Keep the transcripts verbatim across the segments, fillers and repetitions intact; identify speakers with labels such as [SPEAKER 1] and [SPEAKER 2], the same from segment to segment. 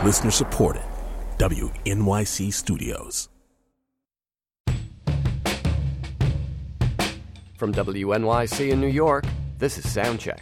[SPEAKER 1] Listener supported. W N Y C Studios.
[SPEAKER 2] From W N Y C in New York, this is Soundcheck.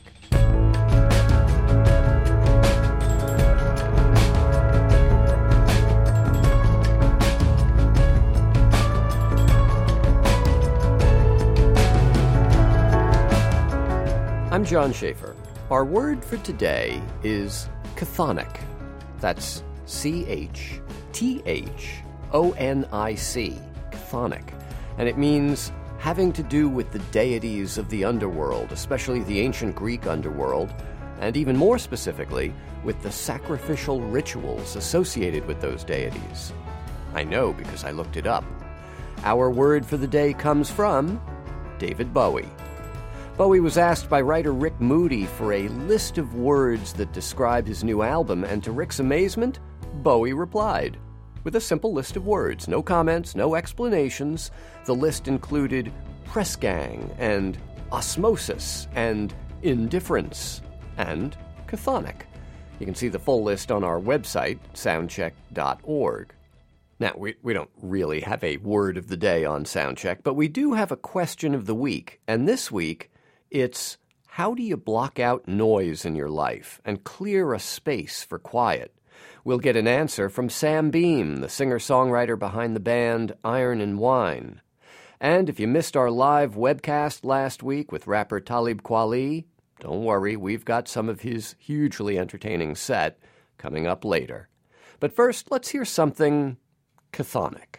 [SPEAKER 2] I'm John Schaefer. Our word for today is chthonic. That's C H T H O N I C, chthonic. And it means having to do with the deities of the underworld, especially the ancient Greek underworld, and even more specifically, with the sacrificial rituals associated with those deities. I know because I looked it up. Our word for the day comes from David Bowie. Bowie was asked by writer Rick Moody for a list of words that describe his new album, and to Rick's amazement, Bowie replied with a simple list of words. No comments, no explanations. The list included press gang and osmosis and indifference and chthonic. You can see the full list on our website, soundcheck dot org. Now, we, we don't really have a word of the day on Soundcheck, but we do have a question of the week. And this week, it's how do you block out noise in your life and clear a space for quiet? We'll get an answer from Sam Beam, the singer-songwriter behind the band Iron and Wine. And if you missed our live webcast last week with rapper Talib Kweli, don't worry, we've got some of his hugely entertaining set coming up later. But first, let's hear something chthonic.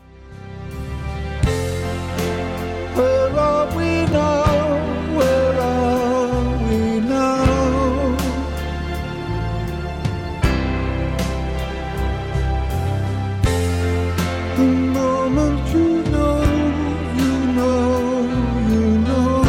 [SPEAKER 3] Where are we now? Where are we now? The moment you know, you know, you know.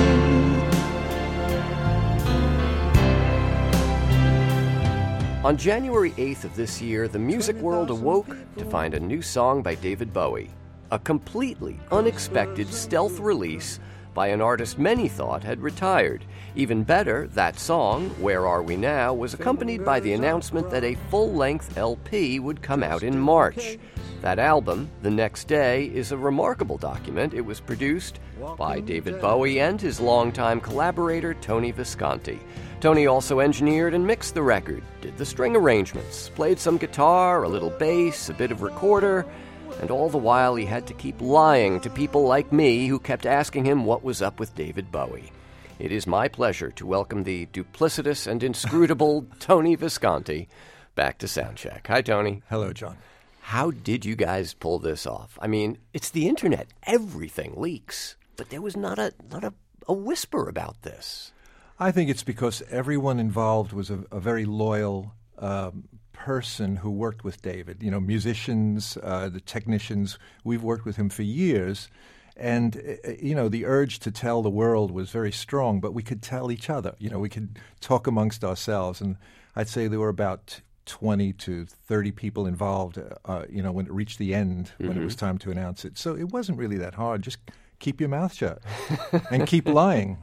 [SPEAKER 2] On January eighth of this year, the music world awoke to find a new song by David Bowie. A completely unexpected stealth release by an artist many thought had retired. Even better, that song, Where Are We Now, was accompanied by the announcement that a full-length L P would come out in March. That album, The Next Day, is a remarkable document. It was produced by David Bowie and his longtime collaborator, Tony Visconti. Tony also engineered and mixed the record, did the string arrangements, played some guitar, a little bass, a bit of recorder, and all the while he had to keep lying to people like me who kept asking him what was up with David Bowie. It is my pleasure to welcome the duplicitous and inscrutable Tony Visconti back to Soundcheck. Hi, Tony.
[SPEAKER 4] Hello, John.
[SPEAKER 2] How did you guys pull this off? I mean, it's the internet. Everything leaks. But there was not a not a, a whisper about this.
[SPEAKER 4] I think it's because everyone involved was a, a very loyal um, person who worked with David. You know, musicians, uh, the technicians, we've worked with him for years. And, uh, you know, the urge to tell the world was very strong, but we could tell each other. You know, we could talk amongst ourselves. And I'd say there were about twenty to thirty people involved, uh, you know, when it reached the end, mm-hmm. when it was time to announce it. So it wasn't really that hard. Just keep your mouth shut and keep lying.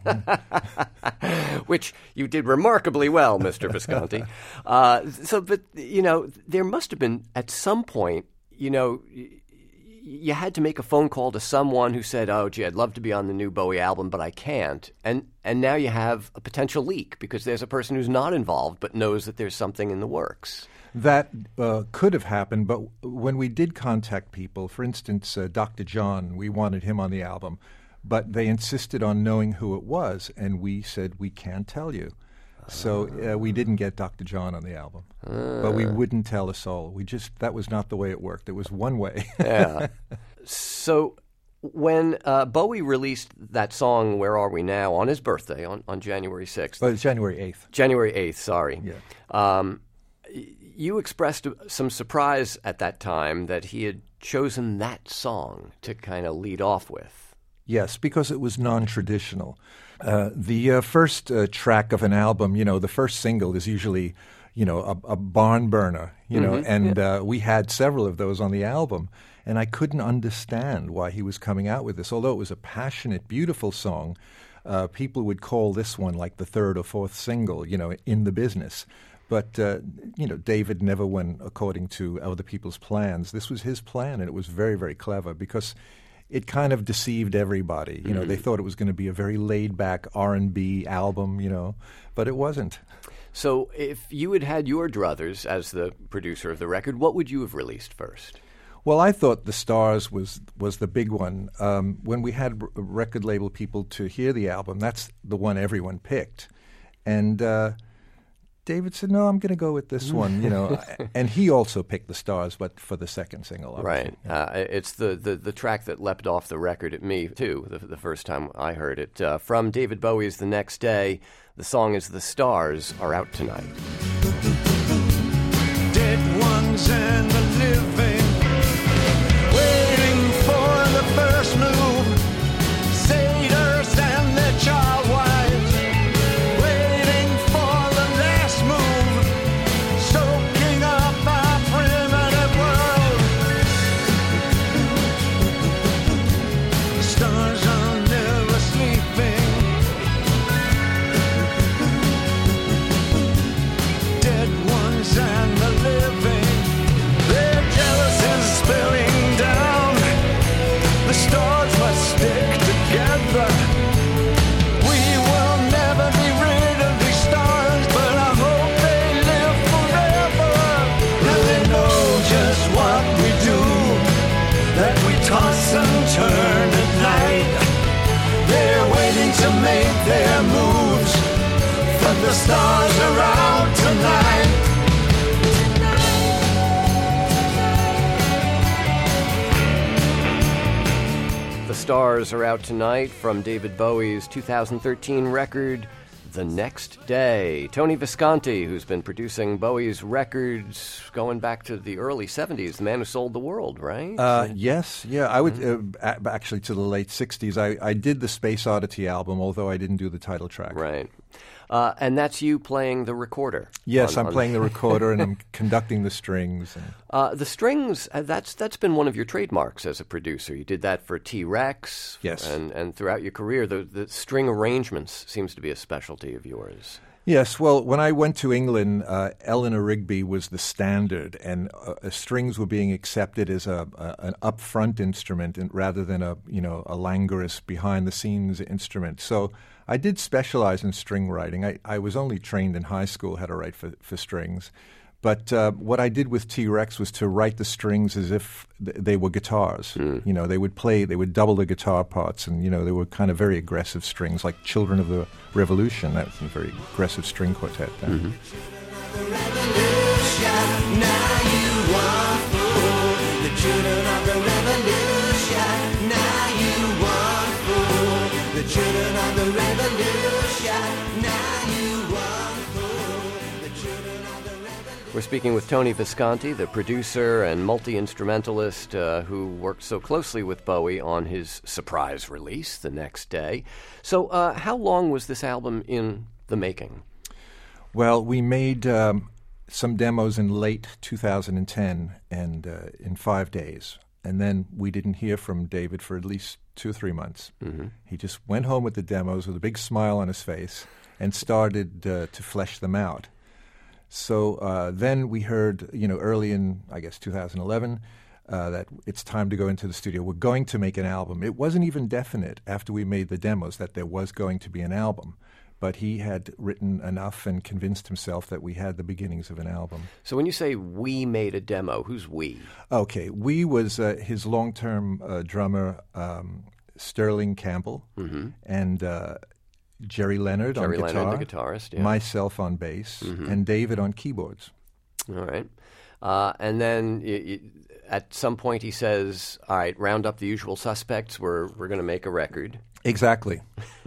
[SPEAKER 2] Which you did remarkably well, Mister Visconti. Uh, so, but, you know, there must have been at some point, you know, you had to make a phone call to someone who said, oh, gee, I'd love to be on the new Bowie album, but I can't. And and now you have a potential leak because there's a person who's not involved but knows that there's something in the works.
[SPEAKER 4] That uh, could have happened, but when we did contact people, for instance, uh, Doctor John, we wanted him on the album, but they insisted on knowing who it was, and we said, we can't tell you. So uh, we didn't get Doctor John on the album, uh. but we wouldn't tell a soul. We just, that was not the way it worked. It was one way.
[SPEAKER 2] Yeah. So when uh, Bowie released that song, Where Are We Now, on his birthday, on, on January sixth.
[SPEAKER 4] Oh, it's January eighth.
[SPEAKER 2] January eighth, sorry.
[SPEAKER 4] Yeah.
[SPEAKER 2] Um, you expressed some surprise at that time that he had chosen that song to kind of lead off with.
[SPEAKER 4] Yes, because it was non-traditional. Uh, the uh, first uh, track of an album, you know, the first single is usually, you know, a, a barn burner, you know,
[SPEAKER 2] Mm-hmm.
[SPEAKER 4] and
[SPEAKER 2] Yeah.
[SPEAKER 4] uh, we had several of those on the album. And I couldn't understand why he was coming out with this. Although it was a passionate, beautiful song, uh, people would call this one like the third or fourth single, you know, in the business. But, uh, you know, David never went according to other people's plans. This was his plan, and it was very, very clever because it kind of deceived everybody. You know, mm-hmm. they thought it was going to be a very laid-back R and B album, you know, but it wasn't.
[SPEAKER 2] So if you had had your druthers as the producer of the record, what would you have released first?
[SPEAKER 4] Well, I thought The Stars was was the big one. Um, when we had r- record label people to hear the album, that's the one everyone picked. And uh, David said, no, I'm going to go with this one, you know. And he also picked The Stars, but for the second single.
[SPEAKER 2] Right. Uh, it's the, the, the track that leapt off the record at me, too, the, the first time I heard it. Uh, from David Bowie's The Next Day, the song is The Stars Are Out Tonight.
[SPEAKER 3] Dead ones and the living, waiting for the first move. Satyrs and their child wives, waiting for the last move. Soaking up our primitive world. The stars are never sleeping. Dead ones and the living, their jealousy's spilling down. The stars must stick together. We will never be rid of these stars, but I hope they live forever. And they know just what we do, that we toss and turn at night. They're waiting to make their moves, but the stars are out tonight.
[SPEAKER 2] The Stars Are Out Tonight from David Bowie's two thousand thirteen record, The Next Day. Tony Visconti, who's been producing Bowie's records going back to the early seventies, the man who sold the world, right?
[SPEAKER 4] Uh, yes, yeah. I would uh, a- actually to the late sixties. I, I did the Space Oddity album, although I didn't do the title track.
[SPEAKER 2] Right. Uh, and that's you playing the recorder.
[SPEAKER 4] Yes,
[SPEAKER 2] on,
[SPEAKER 4] I'm
[SPEAKER 2] on
[SPEAKER 4] playing the recorder and I'm conducting the strings. And
[SPEAKER 2] Uh, the strings, uh, that's that's been one of your trademarks as a producer. You did that for T-Rex.
[SPEAKER 4] Yes.
[SPEAKER 2] And, and throughout your career, the, the string arrangements seems to be a specialty of yours.
[SPEAKER 4] Yes, well, when I went to England, uh, Eleanor Rigby was the standard, and uh, strings were being accepted as a, a an upfront instrument, and rather than a you know a languorous behind-the-scenes instrument. So I did specialize in string writing. I, I was only trained in high school how to write for, for strings. But uh, what I did with T-Rex was to write the strings as if th- they were guitars. Mm. You know, they would play, they would double the guitar parts, and, you know, they were kind of very aggressive strings, like Children of the Revolution. That was a very aggressive string quartet then.
[SPEAKER 2] Mm-hmm.
[SPEAKER 3] The revolution, now you want fool. The children of the revolution, now you want fool. The children of the revolution, now you want fool. The children of the revolution.
[SPEAKER 2] We're speaking with Tony Visconti, the producer and multi-instrumentalist uh, who worked so closely with Bowie on his surprise release The Next Day. So uh, how long was this album in the making?
[SPEAKER 4] Well, we made um, some demos in late two thousand ten and uh, in five days. And then we didn't hear from David for at least two or three months. Mm-hmm. He just went home with the demos with a big smile on his face and started uh, to flesh them out. So uh, then we heard, you know, early in, I guess, two thousand eleven, uh, that it's time to go into the studio. We're going to make an album. It wasn't even definite after we made the demos that there was going to be an album. But he had written enough and convinced himself that we had the beginnings of an album.
[SPEAKER 2] So when you say we made a demo, who's we?
[SPEAKER 4] Okay, we was uh, his long-term uh, drummer, um, Sterling Campbell, mm-hmm. and uh, Jerry Leonard
[SPEAKER 2] Jerry
[SPEAKER 4] on guitar,
[SPEAKER 2] Leonard, the guitarist, yeah.
[SPEAKER 4] myself on bass, mm-hmm. and David on keyboards.
[SPEAKER 2] All right. Uh, and then y- y- at some point he says, all right, round up the usual suspects. We're, we're going to make a record.
[SPEAKER 4] Exactly.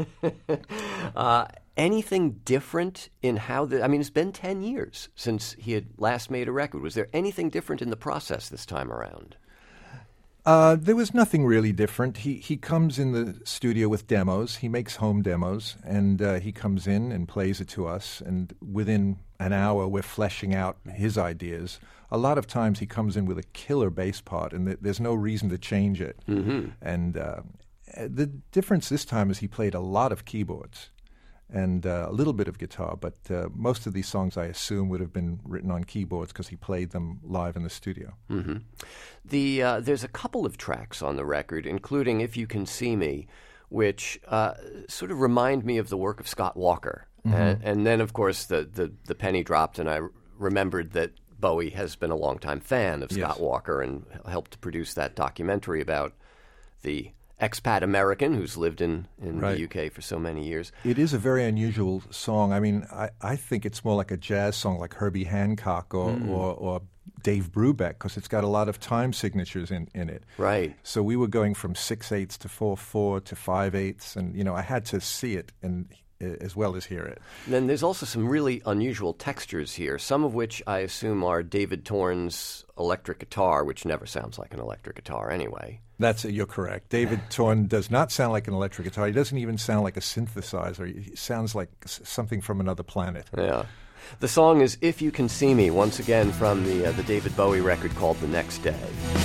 [SPEAKER 2] uh, anything different in how the... I mean, it's been ten years since he had last made a record. Was there anything different in the process this time around?
[SPEAKER 4] Uh, there was nothing really different. He he comes in the studio with demos. He makes home demos, and uh, he comes in and plays it to us. And within an hour, we're fleshing out his ideas. A lot of times he comes in with a killer bass part, and th- there's no reason to change it. Mm-hmm. And uh, the difference this time is he played a lot of keyboards. and uh, a little bit of guitar. But uh, most of these songs, I assume, would have been written on keyboards because he played them live in the studio.
[SPEAKER 2] Mm-hmm. The uh, there's a couple of tracks on the record, including "If You Can See Me," which uh, sort of remind me of the work of Scott Walker. Mm-hmm. And, and then, of course, the, the, the penny dropped, and I r- remembered that Bowie has been a longtime fan of Scott
[SPEAKER 4] yes.
[SPEAKER 2] Walker and helped to produce that documentary about the expat American who's lived in, in
[SPEAKER 4] right.
[SPEAKER 2] the U K for so many years.
[SPEAKER 4] It is a very unusual song. I mean, I, I think it's more like a jazz song like Herbie Hancock or, mm. or, or Dave Brubeck, because it's got a lot of time signatures in, in it.
[SPEAKER 2] Right.
[SPEAKER 4] So we were going from six-eighths to four-four to five-eighths, and, you know, I had to see it and as well as hear it.
[SPEAKER 2] Then there's also some really unusual textures here, some of which I assume are David Torn's electric guitar, which never sounds like an electric guitar anyway.
[SPEAKER 4] That's it, you're correct. David Torn does not sound like an electric guitar. He doesn't even sound like a synthesizer. He sounds like something from another planet.
[SPEAKER 2] Yeah. The song is "If You Can See Me," once again from the uh, the David Bowie record called "The Next Day."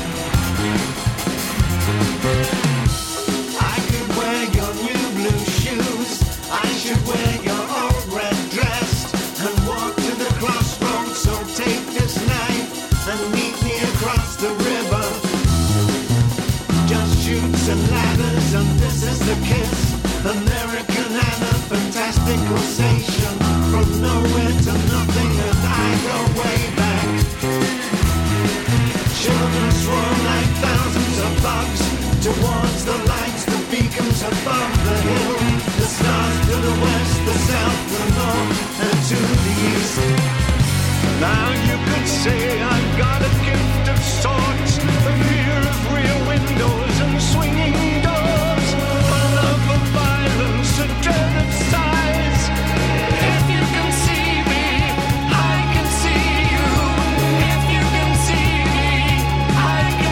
[SPEAKER 3] I could wear your new blue shoes. I should wear your old red dress and walk to the crossroads. So take this knife and meet me across the river. Just shoots and ladders, and this is the kiss. American and a fantastic sensation. From nowhere to nothing, and I go way back. Children swarm like thousands of bugs towards the lights, the beacons above the hill. The stars to the west, the south, the north, and to the east. Now you could say I've got a gift of sorts, a fear of rear windows and swinging doors, a love of violence, a dread of size. If you can see me, I can see you. If you can see me, I can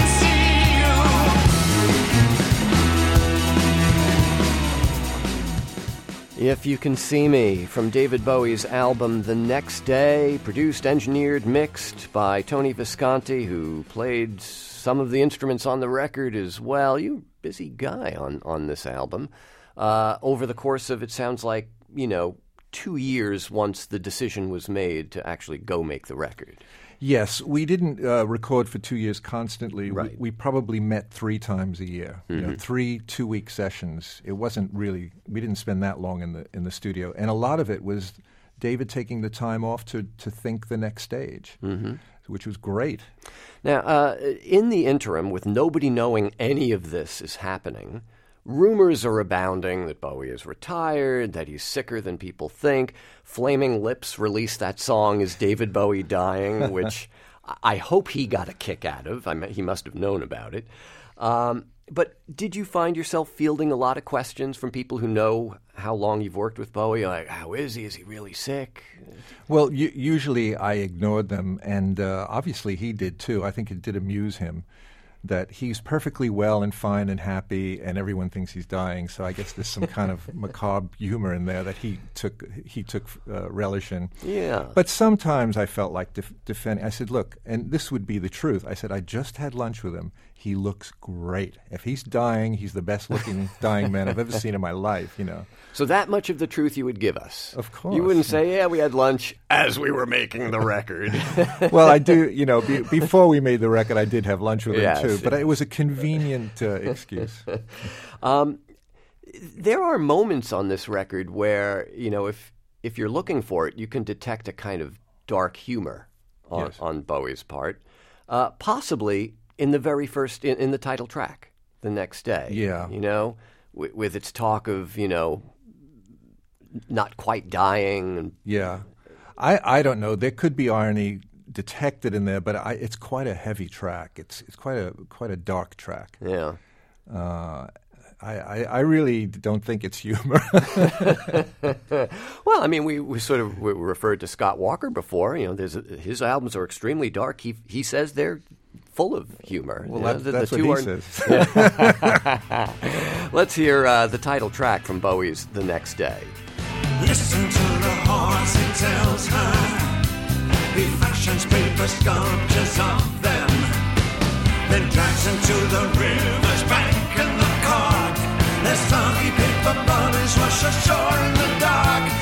[SPEAKER 3] see you.
[SPEAKER 2] If You Can See Me, from David Bowie's album The Next Day, produced, engineered, mixed by Tony Visconti, who played some of the instruments on the record as well. You're a busy guy on, on this album. Uh, over the course of, it sounds like, you know, two years once the decision was made to actually go make the record.
[SPEAKER 4] Yes, we didn't uh, record for two years constantly.
[SPEAKER 2] Right.
[SPEAKER 4] We, we probably met three times a year. Mm-hmm. You know, three two-week sessions. It wasn't really. We didn't spend that long in the in the studio, and a lot of it was David taking the time off to to think the next stage, mm-hmm. which was great.
[SPEAKER 2] Now, uh, in the interim, with nobody knowing any of this is happening, rumors are abounding that Bowie is retired, that he's sicker than people think. Flaming Lips released that song "Is David Bowie Dying?" which I hope he got a kick out of. I mean, he must have known about it. Um, but did you find yourself fielding a lot of questions from people who know how long you've worked with Bowie? Like, how is he? Is he really sick?
[SPEAKER 4] Well, u- usually I ignored them, and uh, obviously he did too. I think it did amuse him that he's perfectly well and fine and happy, and everyone thinks he's dying. So I guess there's some kind of macabre humor in there that he took he took uh, relish in.
[SPEAKER 2] Yeah.
[SPEAKER 4] But sometimes I felt like def- defending. I said, look, and this would be the truth. I said, I just had lunch with him. He looks great. If he's dying, he's the best-looking dying man I've ever seen in my life, you know.
[SPEAKER 2] So that much of the truth you would give us.
[SPEAKER 4] Of course.
[SPEAKER 2] You wouldn't say, yeah, we had lunch as we were making the record.
[SPEAKER 4] Well, I do, you know, be, before we made the record, I did have lunch with
[SPEAKER 2] yes.
[SPEAKER 4] him too, but it was a convenient uh, excuse.
[SPEAKER 2] um, there are moments on this record where, you know, if if you're looking for it, you can detect a kind of dark humor on,
[SPEAKER 4] yes.
[SPEAKER 2] on Bowie's part, uh, possibly in the very first, in, in the title track, The Next Day.
[SPEAKER 4] Yeah.
[SPEAKER 2] You know, with, with its talk of, you know, not quite dying. And,
[SPEAKER 4] yeah. I, I don't know. There could be irony detected in there, but I, it's quite a heavy track. It's it's quite a quite a dark track.
[SPEAKER 2] Yeah.
[SPEAKER 4] Uh, I, I, I really don't think it's humor.
[SPEAKER 2] Well, I mean, we, we sort of we referred to Scott Walker before. You know, there's a, his albums are extremely dark. He he says they're full of humor.
[SPEAKER 4] Well,
[SPEAKER 2] you know,
[SPEAKER 4] that,
[SPEAKER 2] the,
[SPEAKER 4] that's
[SPEAKER 2] the
[SPEAKER 4] what
[SPEAKER 2] two
[SPEAKER 4] he
[SPEAKER 2] are...
[SPEAKER 4] says.
[SPEAKER 2] Let's hear uh, the title track from Bowie's The Next Day.
[SPEAKER 3] Listen to the horse, he tells her. He fashions paper sculptures of them, then drags them to the river's bank and the cart. Their soggy paper bodies wash ashore in the dark.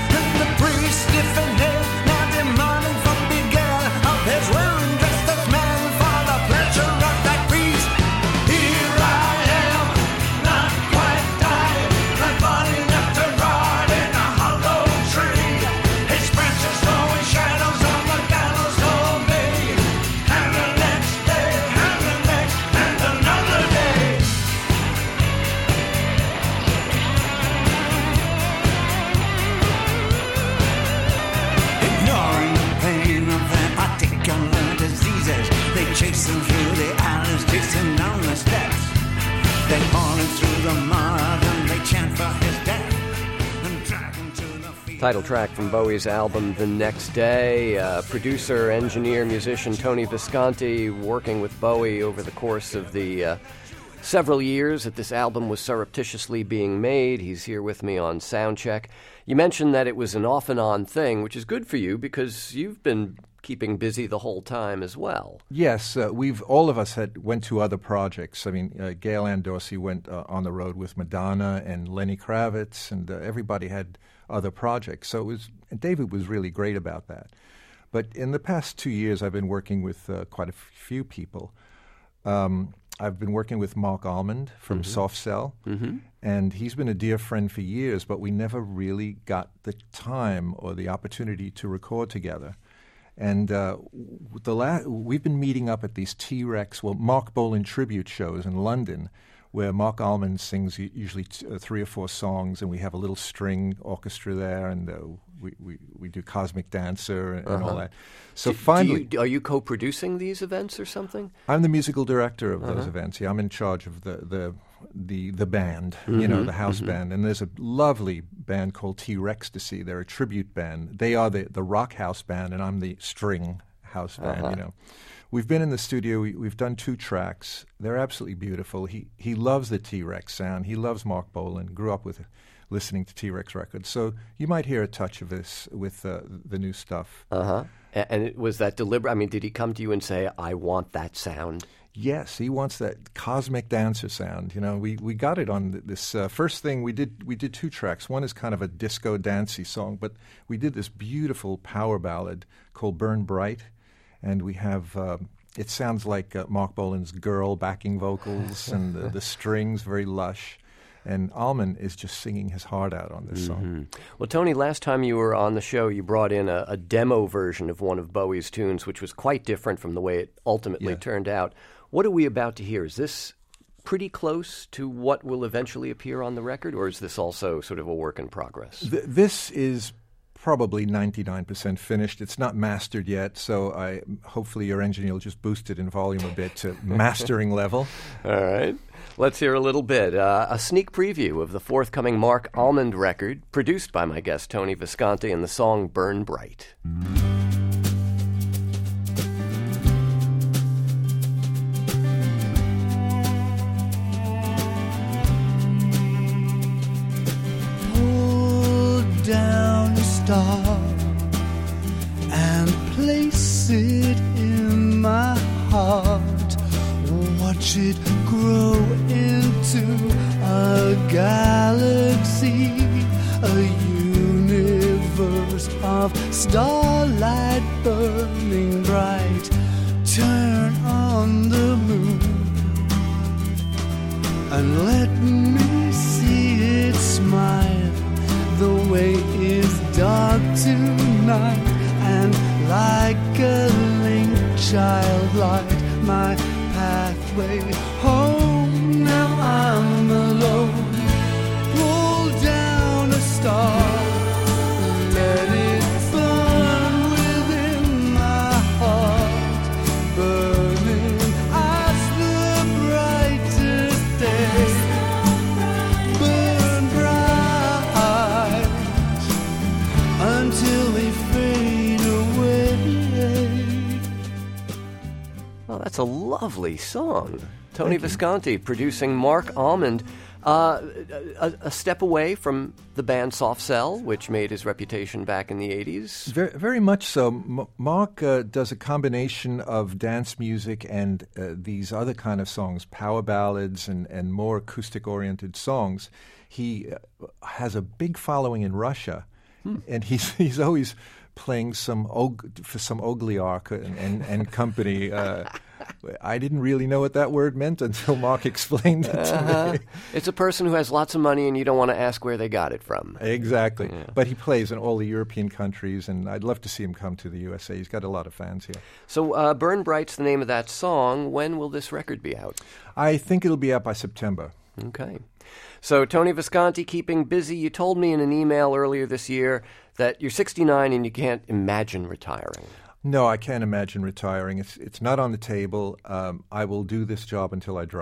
[SPEAKER 3] the mud and they chant for his death and drag him to the field.
[SPEAKER 2] Title track from Bowie's album The Next Day. Uh, producer, engineer, musician Tony Visconti working with Bowie over the course of the uh, several years that this album was surreptitiously being made. He's here with me on Soundcheck. You mentioned that it was an off-and-on thing, which is good for you because you've been keeping busy the whole time as well.
[SPEAKER 4] Yes, uh, we've all of us had went to other projects. I mean, uh, Gail Ann Dorsey went uh, on the road with Madonna and Lenny Kravitz, and uh, everybody had other projects. So it was, and David was really great about that. But in the past two years, I've been working with uh, quite a f- few people. Um, I've been working with Mark Almond from
[SPEAKER 2] Mm-hmm.
[SPEAKER 4] Soft Cell, mm-hmm. and he's been a dear friend for years, but we never really got the time or the opportunity to record together. And uh, the la- we've been meeting up at these T-Rex, well, Mark Bolan tribute shows in London, where Mark Almond sings usually t- uh, three or four songs, and we have a little string orchestra there, and uh, we, we, we do Cosmic Dancer and, uh-huh. and all that. So
[SPEAKER 2] do,
[SPEAKER 4] finally...
[SPEAKER 2] do you, are you co-producing these events or something?
[SPEAKER 4] I'm the musical director of
[SPEAKER 2] uh-huh.
[SPEAKER 4] those events. Yeah, I'm in charge of the the the, the band,
[SPEAKER 2] mm-hmm.
[SPEAKER 4] you know, the house
[SPEAKER 2] mm-hmm.
[SPEAKER 4] band. And there's a lovely band called T-Rextasy. They're a tribute band. They are the, the rock house band, and I'm the string house band,
[SPEAKER 2] uh-huh.
[SPEAKER 4] you know. We've been in the studio. We, we've done two tracks. They're absolutely beautiful. He he loves the T-Rex sound. He loves Mark Bolan. Grew up with listening to T-Rex records. So you might hear a touch of this with uh, the new stuff.
[SPEAKER 2] Uh-huh. A- and it, was that deliberate? I mean, did he come to you and say, I want that sound?
[SPEAKER 4] Yes, he wants that Cosmic Dancer sound. You know, we, we got it on this uh, first thing. We did we did two tracks. One is kind of a disco dancey song, but we did this beautiful power ballad called Burn Bright, and we have uh, it sounds like uh, Mark Bolan's Girl backing vocals and the, the strings very lush. And Almond is just singing his heart out on this
[SPEAKER 2] mm-hmm.
[SPEAKER 4] song.
[SPEAKER 2] Well, Tony, last time you were on the show, you brought in a, a demo version of one of Bowie's tunes, which was quite different from the way it ultimately
[SPEAKER 4] yeah.
[SPEAKER 2] turned out. What are we about to hear? Is this pretty close to what will eventually appear on the record, or is this also sort of a work in progress?
[SPEAKER 4] Th- this is probably ninety-nine percent finished. It's not mastered yet, so I hopefully your engineer will just boost it in volume a bit to mastering level.
[SPEAKER 2] All right. Let's hear a little bit. Uh, a sneak preview of the forthcoming Mark Almond record, produced by my guest Tony Visconti, and the song Burn Bright.
[SPEAKER 3] Pull down a star and place it in my heart. Watch it grow into a galaxy, a universe of starlight burning bright. Turn on the moon and let me see it smile. The way is dark tonight, and like a link child light my pathway home. Now I'm alone. Pull down a star, let it burn within my heart, burning as the brightest day. Burn bright until they fade away.
[SPEAKER 2] Oh, that's a lovely song. Tony Visconti producing Mark Almond. Uh, a, a step away from the band Soft Cell, which made his reputation back in the eighties.
[SPEAKER 4] Very, very much so. M- Mark uh, does a combination of dance music and uh, these other kind of songs, power ballads and, and more acoustic-oriented songs. He uh, has a big following in Russia, hmm. and he's he's always playing some og- for some Ogliark and, and, and company. Uh, I didn't really know what that word meant until Mark explained it to
[SPEAKER 2] uh-huh.
[SPEAKER 4] me.
[SPEAKER 2] It's a person who has lots of money and you don't want to ask where they got it from.
[SPEAKER 4] Exactly.
[SPEAKER 2] Yeah.
[SPEAKER 4] But he plays in all the European countries, and I'd love to see him come to the U S A. He's got a lot of fans here.
[SPEAKER 2] So uh, Burn Bright's the name of that song. When will this record be out?
[SPEAKER 4] I think it'll be out by September.
[SPEAKER 2] Okay. So Tony Visconti, keeping busy. You told me in an email earlier this year that you're sixty-nine and you can't imagine retiring.
[SPEAKER 4] No, I can't imagine retiring. It's it's not on the table. Um, I will do this job until I drop.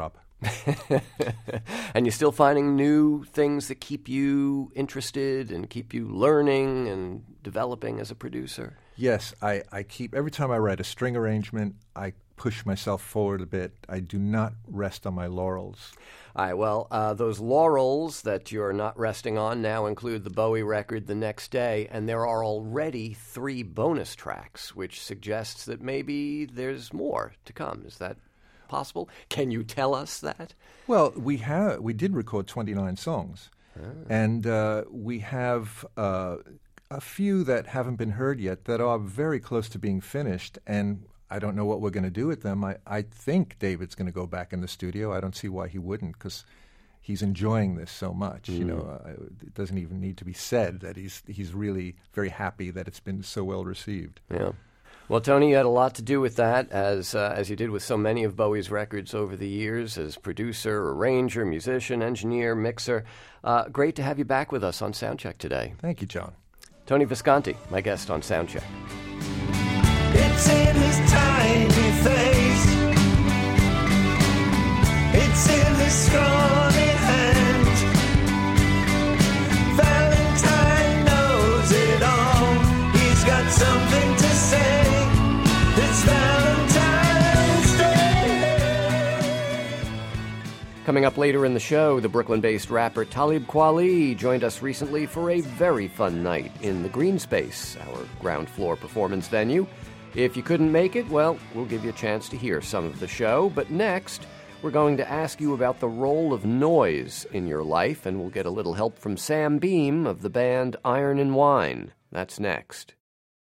[SPEAKER 2] And you're still finding new things that keep you interested and keep you learning and developing as a producer?
[SPEAKER 4] Yes, I, I keep, every time I write a string arrangement, I push myself forward a bit. I do not rest on my laurels.
[SPEAKER 2] All right, well, uh, those laurels that you're not resting on now include the Bowie record The Next Day, and there are already three bonus tracks, which suggests that maybe there's more to come. Is that possible? Can you tell us that?
[SPEAKER 4] Well, we have we did record twenty-nine songs, ah. and uh, we have uh, a few that haven't been heard yet that are very close to being finished, and I don't know what we're going to do with them. I, I think David's going to go back in the studio. I don't see why he wouldn't, because he's enjoying this so much. Mm. You know, uh, it doesn't even need to be said that he's he's really very happy that it's been so well received.
[SPEAKER 2] Yeah. Well, Tony, you had a lot to do with that, as uh, as you did with so many of Bowie's records over the years, as producer, arranger, musician, engineer, mixer. Uh, great to have you back with us on Soundcheck today.
[SPEAKER 4] Thank you, John.
[SPEAKER 2] Tony Visconti, my guest on Soundcheck.
[SPEAKER 3] It's in his tiny face. It's in his scrawny hand. Valentine knows it all. He's got something to say. It's Valentine's Day.
[SPEAKER 2] Coming up later in the show, the Brooklyn-based rapper Talib Kweli joined us recently for a very fun night in the Green Space, our ground floor performance venue. If you couldn't make it, well, we'll give you a chance to hear some of the show. But next, we're going to ask you about the role of noise in your life, and we'll get a little help from Sam Beam of the band Iron and Wine. That's next.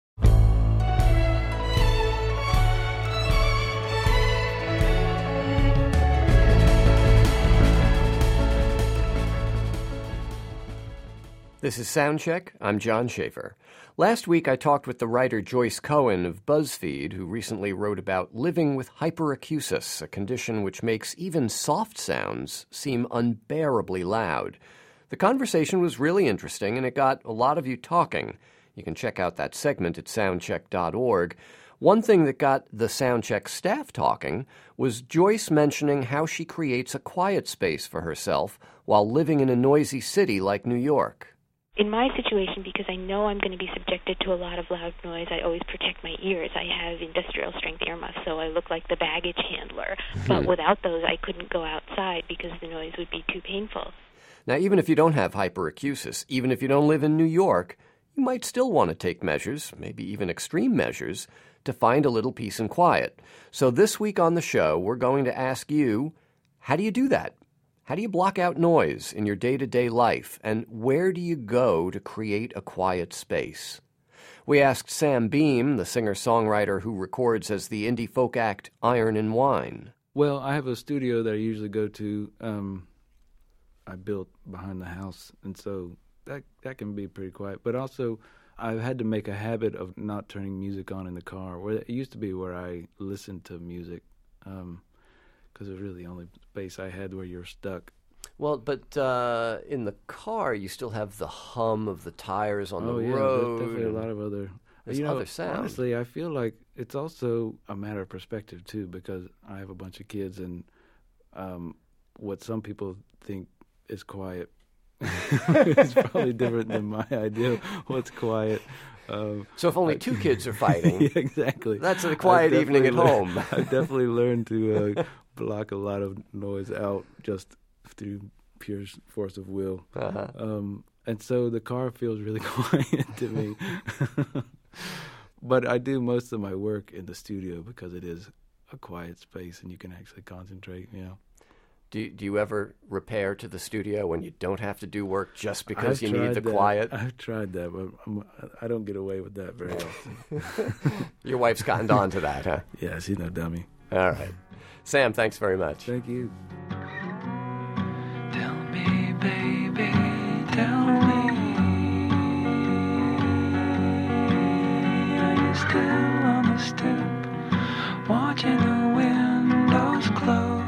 [SPEAKER 2] This is Soundcheck. I'm John Schaefer. Last week I talked with the writer Joyce Cohen of BuzzFeed, who recently wrote about living with hyperacusis, a condition which makes even soft sounds seem unbearably loud. The conversation was really interesting, and it got a lot of you talking. You can check out that segment at soundcheck dot org. One thing that got the Soundcheck staff talking was Joyce mentioning how she creates a quiet space for herself while living in a noisy city like New York.
[SPEAKER 5] In my situation, because I know I'm going to be subjected to a lot of loud noise, I always protect my ears. I have industrial-strength earmuffs, so I look like the baggage handler. Mm-hmm. But without those, I couldn't go outside because the noise would be too painful.
[SPEAKER 2] Now, even if you don't have hyperacusis, even if you don't live in New York, you might still want to take measures, maybe even extreme measures, to find a little peace and quiet. So this week on the show, we're going to ask you, how do you do that? How do you block out noise in your day-to-day life, and where do you go to create a quiet space? We asked Sam Beam, the singer-songwriter who records as the indie folk act Iron and Wine.
[SPEAKER 6] Well, I have a studio that I usually go to. Um, I built behind the house, and so that that can be pretty quiet. But also, I've had to make a habit of not turning music on in the car. Where it used to be where I listened to music. Um, because it was really the only space I had where you're stuck.
[SPEAKER 2] Well, but uh, in the car, you still have the hum of the tires on
[SPEAKER 6] oh,
[SPEAKER 2] the
[SPEAKER 6] yeah,
[SPEAKER 2] road.
[SPEAKER 6] There's definitely a lot of other,
[SPEAKER 2] There's
[SPEAKER 6] you know,
[SPEAKER 2] other sound.
[SPEAKER 6] Honestly, I feel like it's also a matter of perspective, too, because I have a bunch of kids, and um, what some people think is quiet is probably different than my idea of what's quiet. Um,
[SPEAKER 2] so if only two kids are fighting,
[SPEAKER 6] yeah, exactly.
[SPEAKER 2] That's a quiet evening at
[SPEAKER 6] learned,
[SPEAKER 2] home.
[SPEAKER 6] I've definitely learned to uh, block a lot of noise out just through pure force of will. Uh-huh. Um, and so the car feels really quiet to me. But I do most of my work in the studio because it is a quiet space and you can actually concentrate, you know.
[SPEAKER 2] Do, do you ever repair to the studio when you don't have to do work just because
[SPEAKER 6] I've
[SPEAKER 2] you need the
[SPEAKER 6] that.
[SPEAKER 2] quiet?
[SPEAKER 6] I've tried that, but I'm, I don't get away with that very often.
[SPEAKER 2] Your wife's gotten on to that, huh?
[SPEAKER 6] Yeah, she's no dummy.
[SPEAKER 2] All right. Sam, thanks very much.
[SPEAKER 6] Thank you.
[SPEAKER 3] Tell me, baby, tell me, are you still on the stoop, watching the windows close?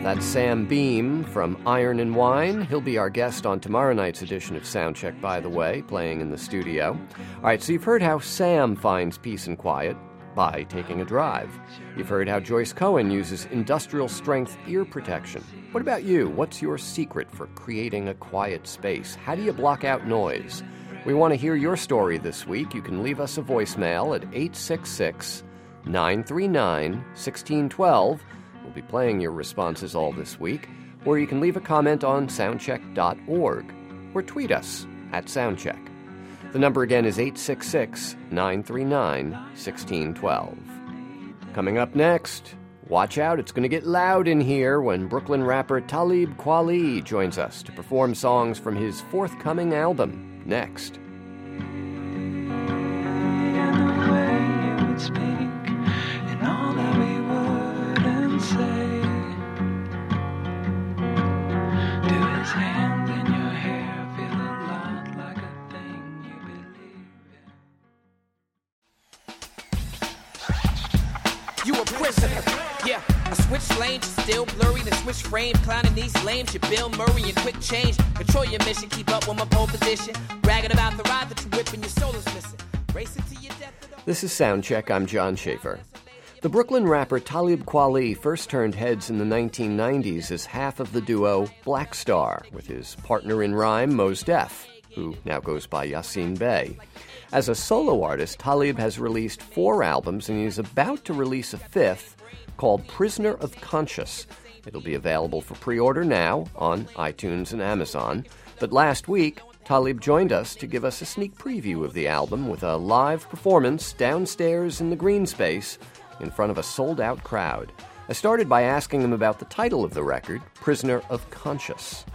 [SPEAKER 2] That's Sam Beam from Iron and Wine. He'll be our guest on tomorrow night's edition of Soundcheck, by the way, playing in the studio. All right, so you've heard how Sam finds peace and quiet by taking a drive. You've heard how Joyce Cohen uses industrial-strength ear protection. What about you? What's your secret for creating a quiet space? How do you block out noise? We want to hear your story this week. You can leave us a voicemail at eight six six, nine three nine, one six one two. We'll be playing your responses all this week. Or you can leave a comment on soundcheck dot org or tweet us at Soundcheck. The number again is eight six six, nine three nine, one six one two. Coming up next, watch out, it's going to get loud in here when Brooklyn rapper Talib Kweli joins us to perform songs from his forthcoming album. Next.
[SPEAKER 7] You a prisoner, yeah. I switch lanes, still blurry. The switch frame, clowning these lames. You Bill Murray and quick change. Control your mission, keep up with my pole position. Bragging about the ride that you whip and your soul is missing. Racing to your death.
[SPEAKER 2] This is Soundcheck. I'm John Schaefer. The Brooklyn rapper Talib Kweli first turned heads in the nineteen nineties as half of the duo Black Star with his partner in rhyme Mos Def, who now goes by Yasin Bey. As a solo artist, Talib has released four albums, and he's about to release a fifth called Prisoner of Conscious. It'll be available for pre-order now on iTunes and Amazon. But last week, Talib joined us to give us a sneak preview of the album with a live performance downstairs in the green space in front of a sold-out crowd. I started by asking him about the title of the record, Prisoner of Conscious.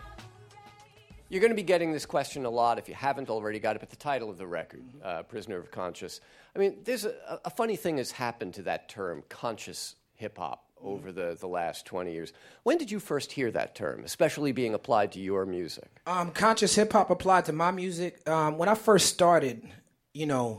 [SPEAKER 2] You're going to be getting this question a lot if you haven't already got it, but the title of the record, uh, Prisoner of Conscious. I mean, there's a, a funny thing has happened to that term, conscious hip-hop, over the, the last twenty years. When did you first hear that term, especially being applied to your music?
[SPEAKER 8] Um, conscious hip-hop applied to my music. Um, when I first started, you know,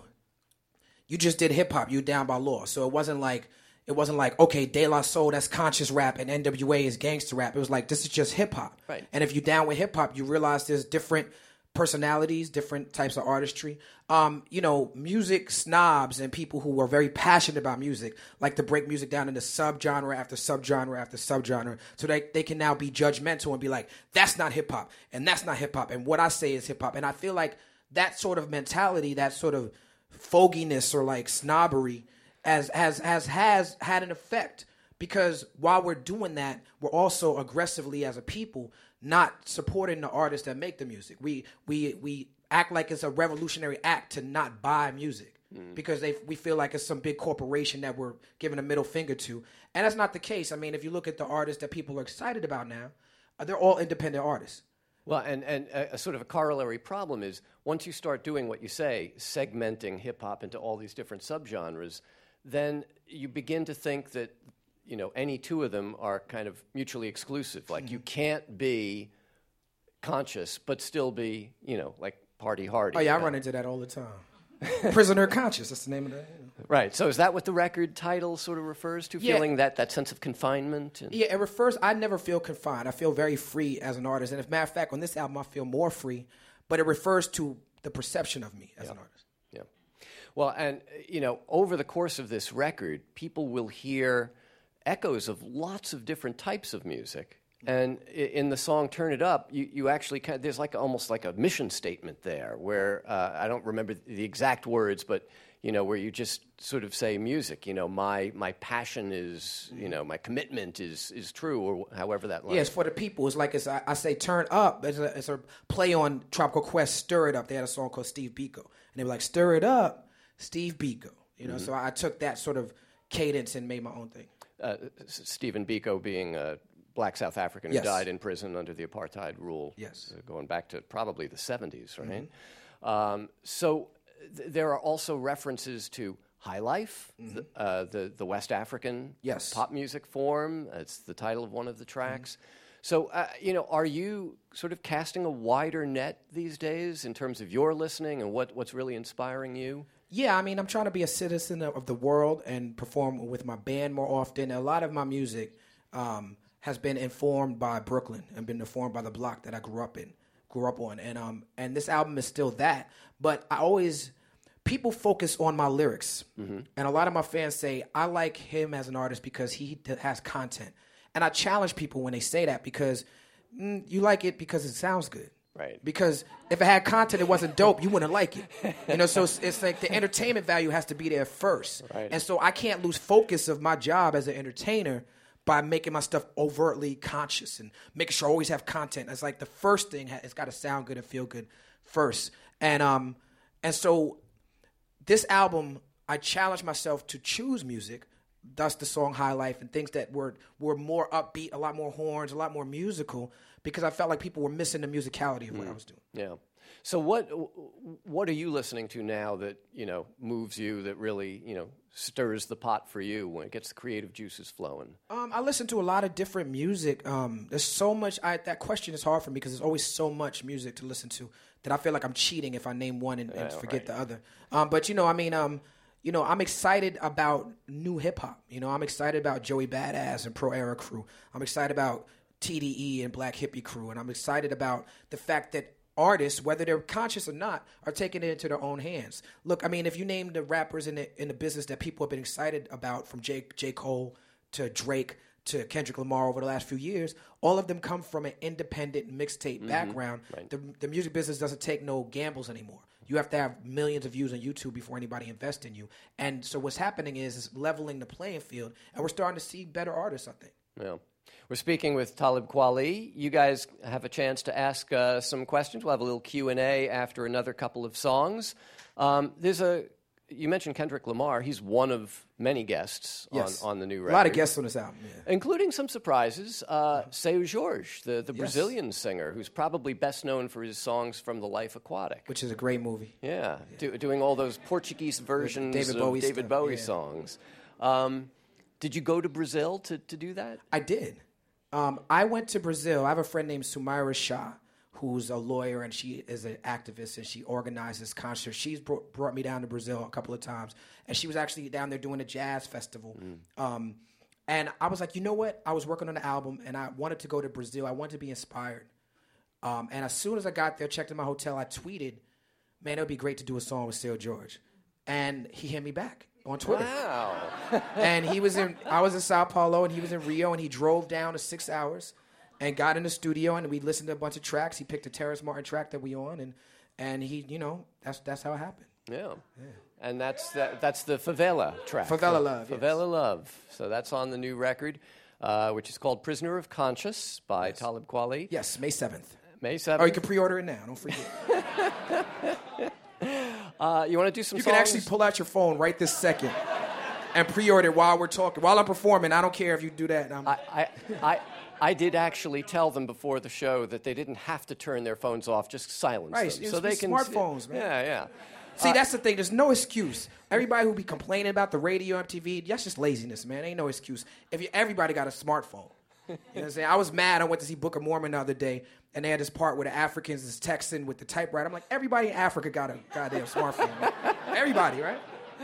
[SPEAKER 8] you just did hip-hop. You down by law. So it wasn't like... It wasn't like, okay, De La Soul, that's conscious rap, and N W A is gangster rap. It was like, this is just hip-hop.
[SPEAKER 2] Right.
[SPEAKER 8] And if you're down with hip-hop, you realize there's different personalities, different types of artistry. Um, you know, music snobs and people who are very passionate about music like to break music down into subgenre after subgenre after subgenre so they, they can now be judgmental and be like, that's not hip-hop, and that's not hip-hop, and what I say is hip-hop. And I feel like that sort of mentality, that sort of foginess or like snobbery, As has has has had an effect, because while we're doing that, we're also aggressively as a people not supporting the artists that make the music. We we we act like it's a revolutionary act to not buy music mm. because they we feel like it's some big corporation that we're giving a middle finger to, and that's not the case. I mean, if you look at the artists that people are excited about now, uh, they're all independent artists.
[SPEAKER 2] Well, and, and a, a sort of a corollary problem is once you start doing what you say, segmenting hip-hop into all these different subgenres, then you begin to think that, you know, any two of them are kind of mutually exclusive. Like, you can't be conscious but still be, you know, like party hardy.
[SPEAKER 8] Oh, yeah, I run into that all the time. Prisoner of Conscious, that's the name of that. You know.
[SPEAKER 2] Right. So is that what the record title sort of refers to,
[SPEAKER 8] yeah.
[SPEAKER 2] feeling that, that sense of confinement? And
[SPEAKER 8] yeah, it refers, I never feel confined. I feel very free as an artist. And as a matter of fact, on this album, I feel more free, but it refers to the perception of me as
[SPEAKER 2] yeah.
[SPEAKER 8] an artist.
[SPEAKER 2] Well, and, you know, over the course of this record, people will hear echoes of lots of different types of music. And in the song Turn It Up, you, you actually, kind of, there's like almost like a mission statement there where, uh, I don't remember the exact words, but, you know, where you just sort of say music, you know, my my passion is, you know, my commitment is is true, or however that line.
[SPEAKER 8] Yeah, it's for the people. It's like, it's, I, I say Turn Up. It's a, it's a play on Tropical Quest, Stir It Up. They had a song called Steve Biko. And they were like, stir it up. Steve Biko, you know, mm-hmm. so I took that sort of cadence and made my own thing. Uh,
[SPEAKER 2] Stephen Biko being a black South African who yes. died in prison under the apartheid rule,
[SPEAKER 8] yes,
[SPEAKER 2] uh, going back to probably the seventies, right?
[SPEAKER 8] Mm-hmm.
[SPEAKER 2] Um, so th- there are also references to High Life, mm-hmm. the, uh, the the West African
[SPEAKER 8] yes.
[SPEAKER 2] pop music form. It's the title of one of the tracks. Mm-hmm. So, uh, you know, are you sort of casting a wider net these days in terms of your listening and what, what's really inspiring you?
[SPEAKER 8] Yeah, I mean, I'm trying to be a citizen of the world and perform with my band more often. A lot of my music um, has been informed by Brooklyn and been informed by the block that I grew up in, grew up on. And um and this album is still that. But I always, people focus on my lyrics. Mm-hmm. And a lot of my fans say, I like him as an artist because he has content. And I challenge people when they say that because mm, you like it because it sounds good.
[SPEAKER 2] Right.
[SPEAKER 8] Because if it had content, it wasn't dope, you wouldn't like it. You know, so it's, it's like the entertainment value has to be there first.
[SPEAKER 2] Right.
[SPEAKER 8] And so I can't lose focus of my job as an entertainer by making my stuff overtly conscious and making sure I always have content. It's like the first thing, it's got to sound good and feel good first. And um, and so this album, I challenged myself to choose music, thus the song High Life and things that were were more upbeat, a lot more horns, a lot more musical, because I felt like people were missing the musicality of what mm. I was doing.
[SPEAKER 2] Yeah. So what what are you listening to now that, you know, moves you, that really, you know, stirs the pot for you when it gets the creative juices flowing? Um,
[SPEAKER 8] I listen to a lot of different music. Um, there's so much. I, that question is hard for me because there's always so much music to listen to that I feel like I'm cheating if I name one and, and yeah, forget right. the other. Um, but you know, I mean, um, you know, I'm excited about new hip hop. You know, I'm excited about Joey Badass and Pro Era Crew. I'm excited about T D E and Black Hippie Crew, and I'm excited about the fact that artists, whether they're conscious or not, are taking it into their own hands. Look, I mean, if you name the rappers in the in the business that people have been excited about, from J. J. Cole to Drake to Kendrick Lamar over the last few years, all of them come from an independent mixtape mm-hmm. background. Right. The, the music business doesn't take no gambles anymore. You have to have millions of views on YouTube before anybody invests in you. And so what's happening is, is leveling the playing field, and we're starting to see better artists, I think.
[SPEAKER 2] Yeah. We're speaking with Talib Kweli. You guys have a chance to ask uh, some questions. We'll have a little Q and A after another couple of songs. Um, there's a you mentioned Kendrick Lamar. He's one of many guests yes. on, on the new record.
[SPEAKER 8] A lot of guests on this album, yeah.
[SPEAKER 2] Including some surprises. Uh, Seu Jorge, the, the yes. Brazilian singer, who's probably best known for his songs from The Life Aquatic.
[SPEAKER 8] Which is a great movie.
[SPEAKER 2] Yeah, yeah. Do, doing all those Portuguese versions David Bowie of David stuff. Bowie yeah. songs. Um, did you go to Brazil to, to do that?
[SPEAKER 8] I did. Um, I went to Brazil. I have a friend named Sumaira Shah, who's a lawyer, and she is an activist, and she organizes concerts. She's brought, brought me down to Brazil a couple of times, and she was actually down there doing a jazz festival. Mm. Um, and I was like, you know what? I was working on the album, and I wanted to go to Brazil. I wanted to be inspired. Um, and as soon as I got there, checked in my hotel, I tweeted, man, it would be great to do a song with Seu Jorge. And he hit me back on Twitter.
[SPEAKER 2] Wow.
[SPEAKER 8] And he was in, I was in Sao Paulo, and he was in Rio, and he drove down to six hours and got in the studio, and we listened to a bunch of tracks. He picked a Terrace Martin track that we on, and and he, you know, that's that's how it happened.
[SPEAKER 2] Yeah. yeah. And that's that, that's the Favela track.
[SPEAKER 8] Favela Love,
[SPEAKER 2] Favela
[SPEAKER 8] yes.
[SPEAKER 2] Love. So that's on the new record, uh, which is called Prisoner of Conscience by
[SPEAKER 8] yes.
[SPEAKER 2] Talib Kweli.
[SPEAKER 8] Yes, May seventh.
[SPEAKER 2] May seventh.
[SPEAKER 8] Or you can pre-order it now, don't forget.
[SPEAKER 2] uh, you want to do some
[SPEAKER 8] You
[SPEAKER 2] songs?
[SPEAKER 8] can actually pull out your phone right this second and pre-order it while we're talking. While I'm performing, I don't care if you do that. I'm
[SPEAKER 2] I, I, I, I did actually tell them before the show that they didn't have to turn their phones off, just silence
[SPEAKER 8] right,
[SPEAKER 2] them.
[SPEAKER 8] It's,
[SPEAKER 2] so
[SPEAKER 8] it's
[SPEAKER 2] they can
[SPEAKER 8] smartphones, man.
[SPEAKER 2] Yeah, yeah.
[SPEAKER 8] See,
[SPEAKER 2] uh,
[SPEAKER 8] that's the thing. There's no excuse. Everybody who be complaining about the radio, M T V, that's just laziness, man. Ain't no excuse. If you, everybody got a smartphone. You know what I'm saying? I was mad. I went to see Book of Mormon the other day, and they had this part where the Africans is texting with the typewriter. I'm like, everybody in Africa got a goddamn smartphone. Everybody, right?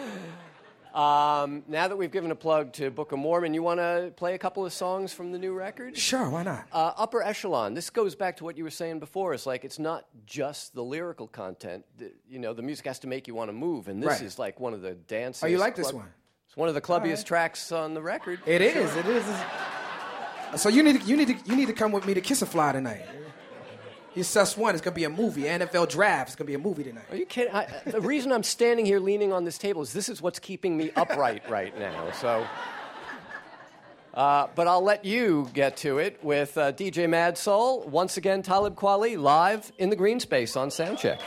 [SPEAKER 2] Um, now that we've given a plug to Book of Mormon, you want to play a couple of songs from the new record?
[SPEAKER 8] Sure, why not?
[SPEAKER 2] Uh, Upper Echelon. This goes back to what you were saying before. It's like it's not just the lyrical content. The, you know, the music has to make you want to move, and this
[SPEAKER 8] right.
[SPEAKER 2] is like one of the dances.
[SPEAKER 8] Oh, you like
[SPEAKER 2] club-
[SPEAKER 8] this one?
[SPEAKER 2] It's one of the clubbiest
[SPEAKER 8] right.
[SPEAKER 2] tracks on the record.
[SPEAKER 8] It sure. is. It is. It's... So you need to, you need to you need to come with me to Kiss a Fly tonight. You sus one. It's gonna be a movie. N F L draft. It's gonna be a movie tonight.
[SPEAKER 2] Are you kidding? I, the reason I'm standing here leaning on this table is this is what's keeping me upright right now. So, uh, but I'll let you get to it with uh, D J Mad Soul. Once again, Talib Kweli live in the green space on Soundcheck.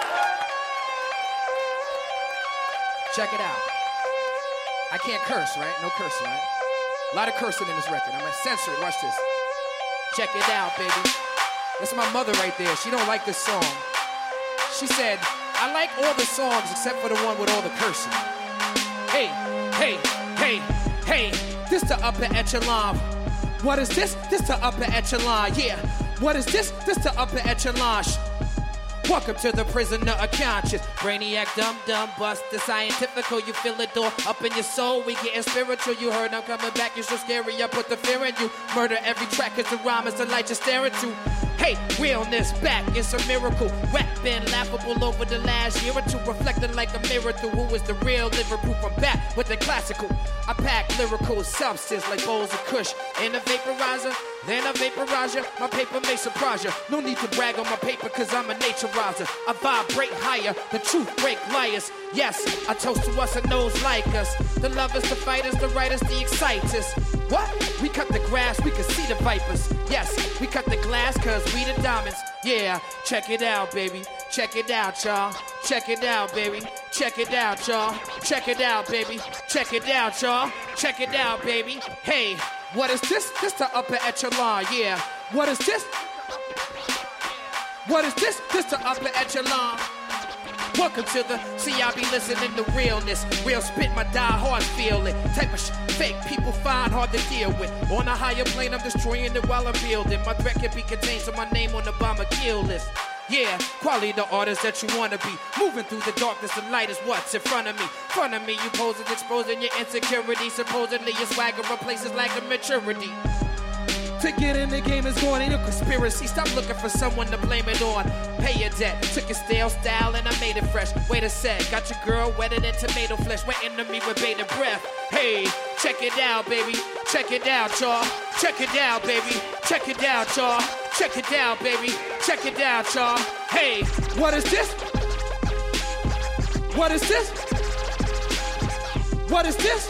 [SPEAKER 8] Check it out. I can't curse, right? No cursing, right? A lot of cursing in this record. I'm gonna censor it. Watch this. Check it out, baby. That's my mother right there. She don't like this song. She said, I like all the songs except for the one with all the cursing. Hey, hey, hey, hey, this the upper echelon. What is this? This the upper echelon, yeah. What is this? This the upper echelon.
[SPEAKER 7] Welcome to the prisoner of conscience. Brainiac, dumb, dumb, bust the scientifical. You feel it all up in your soul. We getting spiritual. You heard I'm coming back. You're so scary. I put the fear in you. Murder every track. Cause the rhyme is the light you're staring to. Hey, realness back. It's a miracle. Rap been laughable over the last year or two. Reflecting like a mirror through who is the real Liverpool. From back with the classical. I pack lyrical substance like bowls of kush. In a vaporizer. Then I vaporize ya, my paper may surprise ya. No need to brag on my paper, cause I'm a naturizer. I vibrate higher, the truth break liars. Yes, I toast to us and those like us. The lovers, the fighters, the writers, the exciters. What? We cut the grass, we can see the vipers. Yes, we cut the glass, cause we the diamonds. Yeah, check it out, baby. Check it out, y'all. Check it out, baby. Check it out, y'all. Check it out, baby. Check it out, y'all. Check it out, baby. Hey. What is this? This the upper echelon, yeah. What is this? What is this? This the upper echelon. Welcome to the, see I be listening to realness. Real spit, my die hard feel it. Type of sh- fake people find hard to deal with. On a higher plane, I'm destroying it while I'm building. My threat can be contained, so my name on the bomber kill list. Yeah, quality the artist that you wanna be. Moving through the darkness, the light is what's in front of me. Front of me, you poses exposing your insecurity. Supposedly your swagger replaces lack of maturity. To get in the game is going, ain't no conspiracy. Stop looking for someone to blame it on. Pay your debt, took your stale style and I made it fresh. Wait a sec, got your girl wetted in tomato flesh. Waiting to me with bated breath. Hey, check it out, baby. Check it out, y'all. Check it out, baby. Check it out, y'all. Check it out, baby. Check it out, y'all. Hey, what is this? What is this? What is this?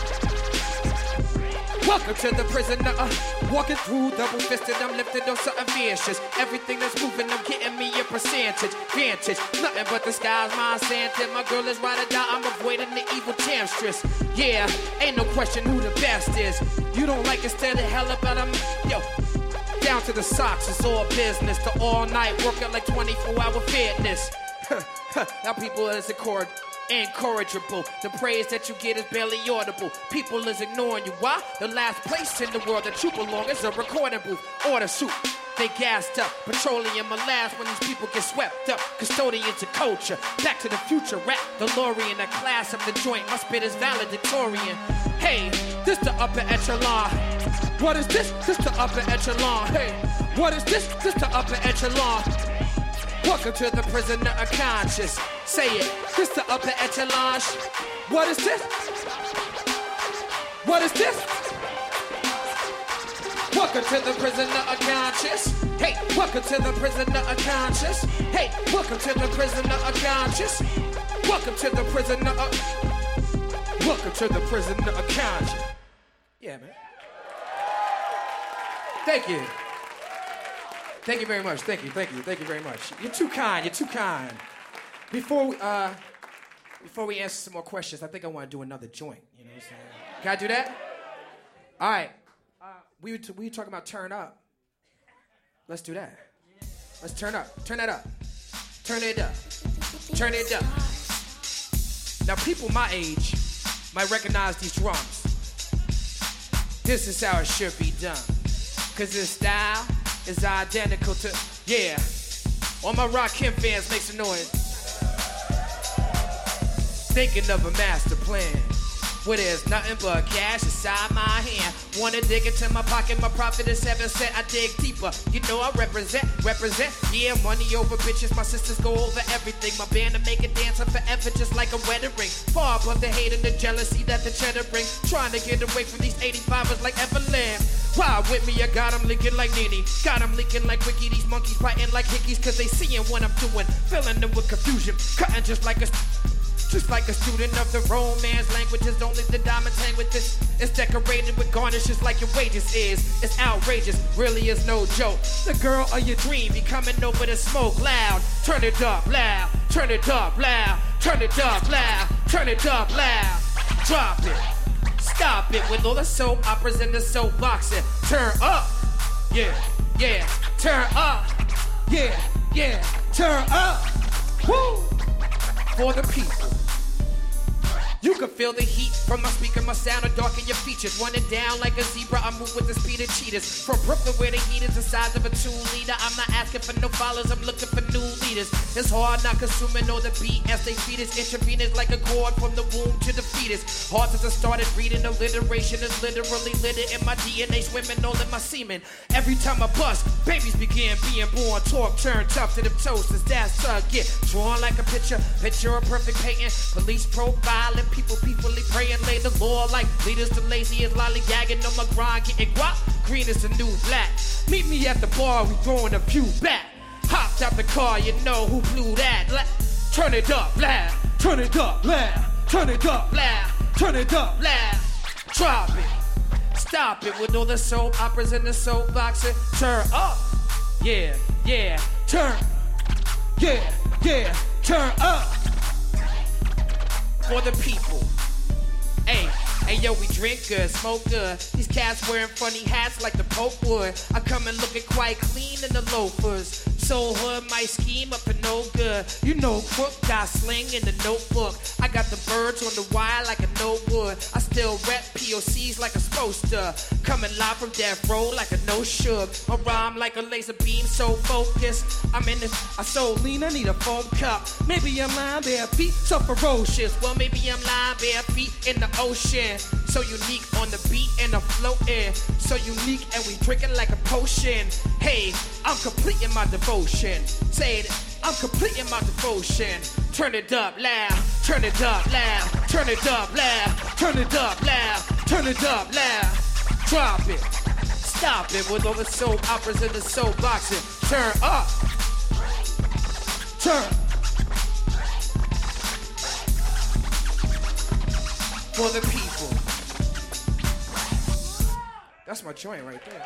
[SPEAKER 7] Welcome to the prisoner. Uh, walking through double-fisted, I'm lifted on something vicious. Everything that's moving, I'm getting me a percentage. Vantage, nothing but the sky's my Santa. My girl is ride or die, I'm avoiding the evil temptress. Yeah, ain't no question who the best is. You don't like it, stand the hell about them. Yo, down to the socks, it's all business. The all-night workout like twenty-four hour fitness. Now people is accord. Incorrigible. The praise that you get is barely audible. People is ignoring you. Why? The last place in the world that you belong is a recording booth. Order soup. They gassed up. Petroleum will last when these people get swept up. Custodians of culture. Back to the future. Rap. DeLorean. The class of the joint. My spit is valedictorian. Hey, this the upper echelon. What is this? This the upper echelon. Hey, what is this? This the upper echelon. Welcome to the prisoner of conscience. Say it, this the upper echelon. What is this? What is this? Welcome to the prisoner of conscience. Hey, welcome to the prisoner of conscience. Hey, welcome to the prisoner of conscience. Welcome to the prisoner of... Welcome to the prisoner of conscience. Yeah, man. Thank you. Thank you very much. Thank you. Thank you. Thank you very much. You're too kind. You're too kind. Before we, uh, before we answer some more questions, I think I want to do another joint. You know what I'm saying? Can I do that? All right. Uh, we were t- we were talking about turn up. Let's do that. Let's turn up. Turn that up. Turn it up. Turn it up. Now, people my age might recognize these drums. This is how it should be done. Cause this style is identical to, yeah. All my Rakim fans, make some noise. Thinking of a master plan where there's nothing but cash inside my hand. Wanna dig into my pocket, my profit is seven cent. I dig deeper, you know I represent, represent. Yeah, money over bitches, my sisters go over everything. My band to make it dance forever just like a wedding ring. Far above the hate and the jealousy that the cheddar bring. Trying to get away from these eighty-fivers like Evelyn. Ride with me, I got them leaking like Nene. Got them leaking like Ricky, these monkeys biting like hickeys. Cause they seeing what I'm doing, filling them with confusion. Cutting just like a... Just like a student of the romance languages, only the diamonds hang with this. It's decorated with garnishes like your wages is. It's outrageous, really is no joke. The girl of your dream be coming over to smoke loud. Turn it up loud, turn it up loud, turn it up loud, turn it up loud. Drop it, stop it with all the soap operas and the soap boxing. Turn up, yeah, yeah, turn up, yeah, yeah, turn up. Woo! For the people. You can feel the heat from my speaker, my sound will darken your features. Running down like a zebra, I move with the speed of cheetahs. From Brooklyn where the heat is the size of a two liter. I'm not asking for no followers, I'm looking for new leaders. It's hard not consuming all the beat as they feed us. Intravenous like a cord from the womb to the fetus. Hard since I started reading, alliteration is literally littered in my D N A, swimming all in my semen. Every time I bust, babies begin being born. Talk, turn tough to them toasters. That's uh, get drawn like a picture. Picture a perfect painting. Police profiling, people peacefully praying. Lay the law like leaders to lazy as lollygagging on my grind. Getting guap, green is the new black. Meet me at the bar, we throwing a few back. Hopped out the car, you know who blew that. La- turn it up, loud. Turn it up, loud. Turn it up, loud. Turn it up, loud. Drop it. Stop it with all the soap operas and the soap boxing. Turn up. Yeah, yeah. Turn. Yeah, yeah. Turn up. For the people. Hey. Hey yo, we drink good, smoke good. These cats wearing funny hats like the Pope would. I come in looking quite clean in the loafers. Soul hood, my scheme up for no good. You know, crook got sling in the notebook. I got the birds on the wire like a no wood. I still rep P O Cs like I'm supposed to. Coming live from death row like a no shug. I rhyme like a laser beam, so focused. I'm in this, I so lean, I need a foam cup. Maybe I'm lying bare feet, so ferocious. Well, maybe I'm lying bare feet in the ocean. So unique on the beat and I'm floating. So unique and we drinking like a potion. Hey, I'm completing my devotion. Say it, I'm completing my devotion. Turn it up loud, turn it up loud, turn it up loud, turn it up loud, turn it up loud. Drop it, stop it with all the soap operas and the soap boxing. Turn up, turn. For the people. That's my joint right there.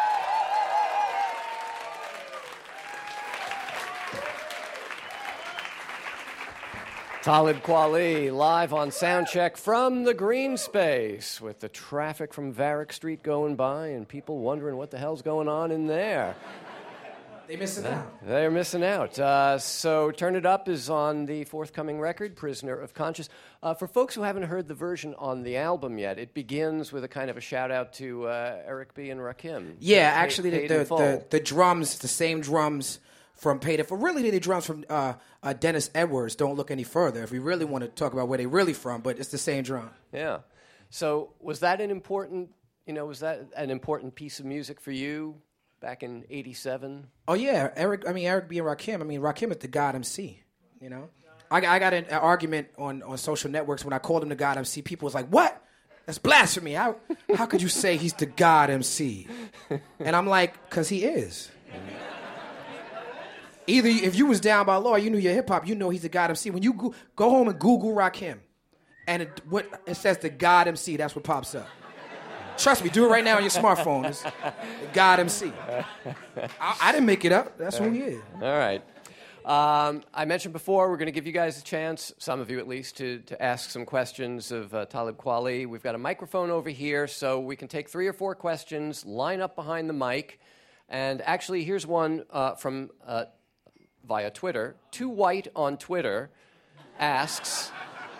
[SPEAKER 2] Talib Kweli live on Soundcheck from the Green Space with the traffic from Varick Street going by and people wondering what the hell's going on in there.
[SPEAKER 8] They missing
[SPEAKER 2] Uh,
[SPEAKER 8] out.
[SPEAKER 2] They're missing out. Uh, so Turn It Up is on the forthcoming record, Prisoner of Conscience. Uh, for folks who haven't heard the version on the album yet, it begins with a kind of a shout-out to uh, Eric B. and Rakim.
[SPEAKER 8] Yeah,
[SPEAKER 2] Paid-
[SPEAKER 8] actually, the
[SPEAKER 2] Paid in
[SPEAKER 8] the,
[SPEAKER 2] Full.
[SPEAKER 8] the the drums, the same drums from Paid in Full. Really, they're the drums from uh, uh, Dennis Edwards. Don't look any further if we really want to talk about where they really from, but it's the same drum.
[SPEAKER 2] Yeah. So was that an important, you know, was that an important piece of music for you back in eighty-seven?
[SPEAKER 8] Oh yeah, Eric. I mean, Eric B. and Rakim. I mean, Rakim is the God M C. You know, I, I got an, an argument on, on social networks when I called him the God M C. People was like, "What? That's blasphemy! How how could you say he's the God M C?" And I'm like, "Cause he is." Either if you was down by law, you knew your hip hop, you know he's the God M C. When you go, go home and Google Rakim, and it, what it says the God M C, that's what pops up. Trust me, do it right now on your smartphone. It's the God M C. I, I didn't make it up. That's who he is.
[SPEAKER 2] All right. Um, I mentioned before, we're going to give you guys a chance, some of you at least, to, to ask some questions of uh, Talib Kweli. We've got a microphone over here, so we can take three or four questions, line up behind the mic. And actually, here's one uh, from uh, via Twitter. Too White on Twitter asks,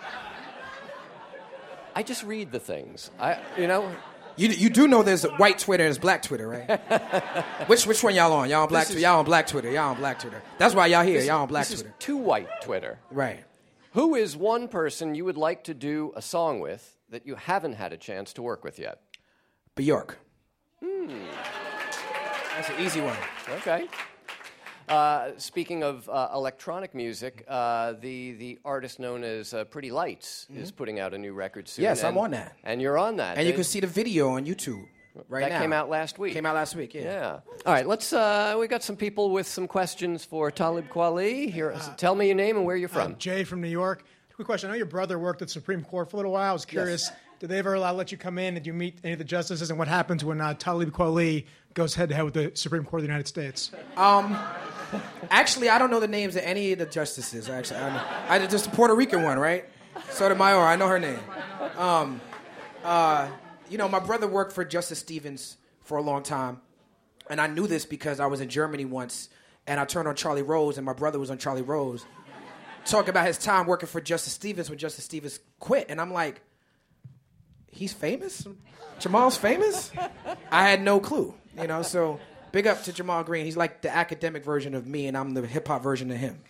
[SPEAKER 2] I just read the things. I, you know...
[SPEAKER 8] You you do know there's a white Twitter and there's black Twitter, right? which which one y'all on? Y'all on black Twitter? Y'all on black Twitter. Y'all on black Twitter. That's why y'all here.
[SPEAKER 2] This,
[SPEAKER 8] y'all on black
[SPEAKER 2] this
[SPEAKER 8] Twitter.
[SPEAKER 2] Is Too White Twitter.
[SPEAKER 8] Right.
[SPEAKER 2] Who is one person you would like to do a song with that you haven't had a chance to work with yet?
[SPEAKER 8] Bjork.
[SPEAKER 2] Hmm.
[SPEAKER 8] That's an easy one.
[SPEAKER 2] Okay. Uh, speaking of uh, electronic music, uh, the the artist known as uh, Pretty Lights mm-hmm. is putting out a new record soon.
[SPEAKER 8] Yes,
[SPEAKER 2] and,
[SPEAKER 8] I'm on that.
[SPEAKER 2] And you're on that.
[SPEAKER 8] And you can see the video on YouTube right
[SPEAKER 2] that
[SPEAKER 8] now.
[SPEAKER 2] That came out last week.
[SPEAKER 8] Came out last week, yeah.
[SPEAKER 2] Yeah. All right, let's. Uh, we got some people with some questions for Talib Kweli. Here, uh, tell me your name and where you're from.
[SPEAKER 9] I'm Jay from New York. Quick question. I know your brother worked at the Supreme Court for a little while. I was curious.
[SPEAKER 8] Yes.
[SPEAKER 9] Did they ever allow let you come in? Did you meet any of the justices? And what happens when uh, Talib Kweli goes head to head with the Supreme Court of the United States?
[SPEAKER 8] Um, actually, I don't know the names of any of the justices. Actually, I, know. I just the Puerto Rican one, right? Sotomayor. I know her name. Um, uh, you know, my brother worked for Justice Stevens for a long time, and I knew this because I was in Germany once, and I turned on Charlie Rose, and my brother was on Charlie Rose. talking about his time working for Justice Stevens when Justice Stevens quit. And I'm like, he's famous? Jamal's famous? I had no clue, you know, so big up to Jamal Green. He's like the academic version of me, and I'm the hip-hop version of him.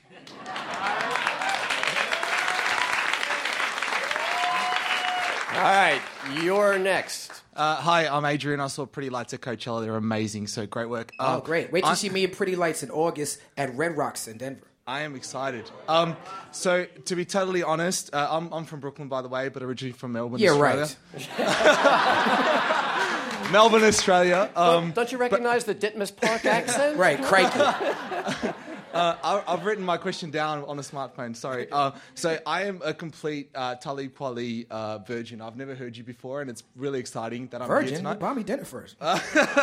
[SPEAKER 2] All right, you're next.
[SPEAKER 10] Uh, hi, I'm Adrian. I saw Pretty Lights at Coachella. They're amazing, so great work.
[SPEAKER 8] Oh,
[SPEAKER 10] Um,
[SPEAKER 8] great. Wait till you
[SPEAKER 10] I-
[SPEAKER 8] see me in Pretty Lights in August at Red Rocks in Denver.
[SPEAKER 10] I am excited. Um, so, to be totally honest, uh, I'm, I'm from Brooklyn, by the way, but originally from Melbourne,
[SPEAKER 8] Yeah,
[SPEAKER 10] Australia.
[SPEAKER 8] right.
[SPEAKER 10] Melbourne, Australia. Um,
[SPEAKER 2] Don't, don't you recognize the Ditmas Park accent?
[SPEAKER 8] Right, crikey.
[SPEAKER 10] Uh, I, I've written my question down on the smartphone, sorry. Uh, so I am a complete uh, Talib Kweli uh, virgin. I've never heard you before, and it's really exciting that I'm here
[SPEAKER 8] Virgin?
[SPEAKER 10] tonight.
[SPEAKER 8] Buy me dinner first.
[SPEAKER 10] Uh,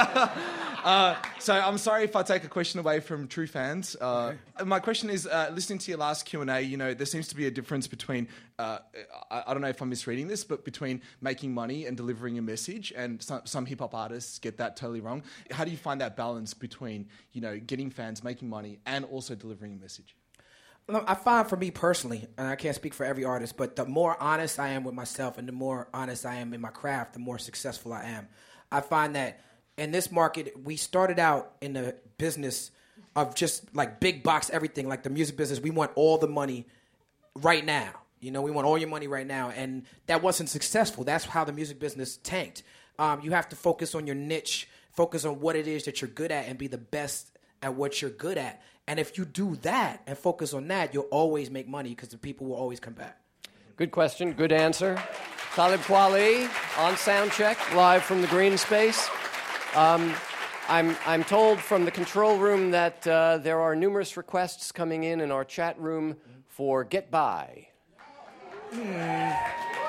[SPEAKER 10] so I'm sorry if I take a question away from true fans. Uh, my question is, uh, listening to your last Q and A, you know, there seems to be a difference between, uh, I, I don't know if I'm misreading this, but between making money and delivering a message, and some, some hip-hop artists get that totally wrong. How do you find that balance between, you know, getting fans, making money, and also delivering a message?
[SPEAKER 8] Look, I find for me personally, and I can't speak for every artist, but the more honest I am with myself and the more honest I am in my craft, the more successful I am. I find that in this market, we started out in the business of just like big box everything, like the music business. We want all the money right now. You know, we want all your money right now. And that wasn't successful. That's how the music business tanked. Um, you have to focus on your niche, focus on what it is that you're good at, and be the best at what you're good at. And if you do that and focus on that, you'll always make money because the people will always come back.
[SPEAKER 2] Good question, good answer. Talib Kweli on Soundcheck, live from the green space. Um, I'm, I'm told from the control room that uh, there are numerous requests coming in in our chat room for Get By.
[SPEAKER 8] Mm.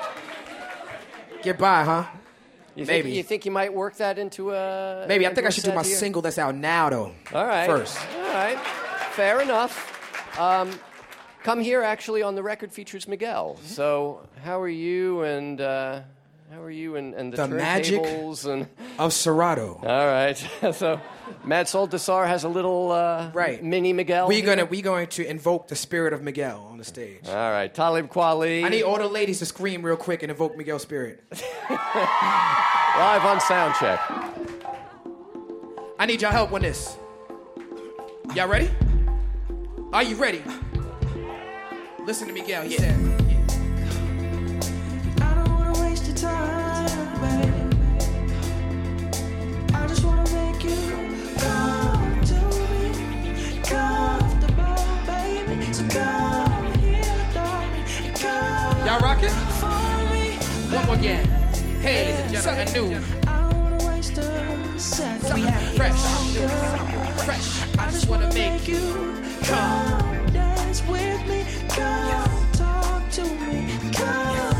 [SPEAKER 8] Get By, huh?
[SPEAKER 2] You think,
[SPEAKER 8] Maybe.
[SPEAKER 2] You think you might work that into a...
[SPEAKER 8] Maybe. I
[SPEAKER 2] into
[SPEAKER 8] think I
[SPEAKER 2] a
[SPEAKER 8] should do my
[SPEAKER 2] set here?
[SPEAKER 8] single that's out now, though.
[SPEAKER 2] All right.
[SPEAKER 8] First.
[SPEAKER 2] All right. Fair enough. Um, come here, actually, on the record features Miguel. So how are you and... Uh, How are you and, and the,
[SPEAKER 8] The magic
[SPEAKER 2] turntables and
[SPEAKER 8] of Serato.
[SPEAKER 2] All right. So Mad Soul Desar has a little uh,
[SPEAKER 8] right.
[SPEAKER 2] mini Miguel.
[SPEAKER 8] We're
[SPEAKER 2] here.
[SPEAKER 8] gonna we going to invoke the spirit of Miguel on the stage.
[SPEAKER 2] All right. Talib Kweli.
[SPEAKER 8] I need all the ladies to scream real quick and invoke Miguel's spirit.
[SPEAKER 2] Live on Soundcheck.
[SPEAKER 8] I need y'all help on this. Y'all ready? Are you ready? Listen to Miguel. He said.
[SPEAKER 3] Time, baby. I just wanna make you come to me, comfortable, baby. So come here, darling. Come
[SPEAKER 8] Y'all rockin'?
[SPEAKER 3] for me.
[SPEAKER 8] One more again. Hey, ladies and gentlemen, new.
[SPEAKER 3] I don't wanna waste a second.
[SPEAKER 8] Something fresh. Something fresh. I just wanna make you come.
[SPEAKER 3] Come dance with me. Come talk to me. Come.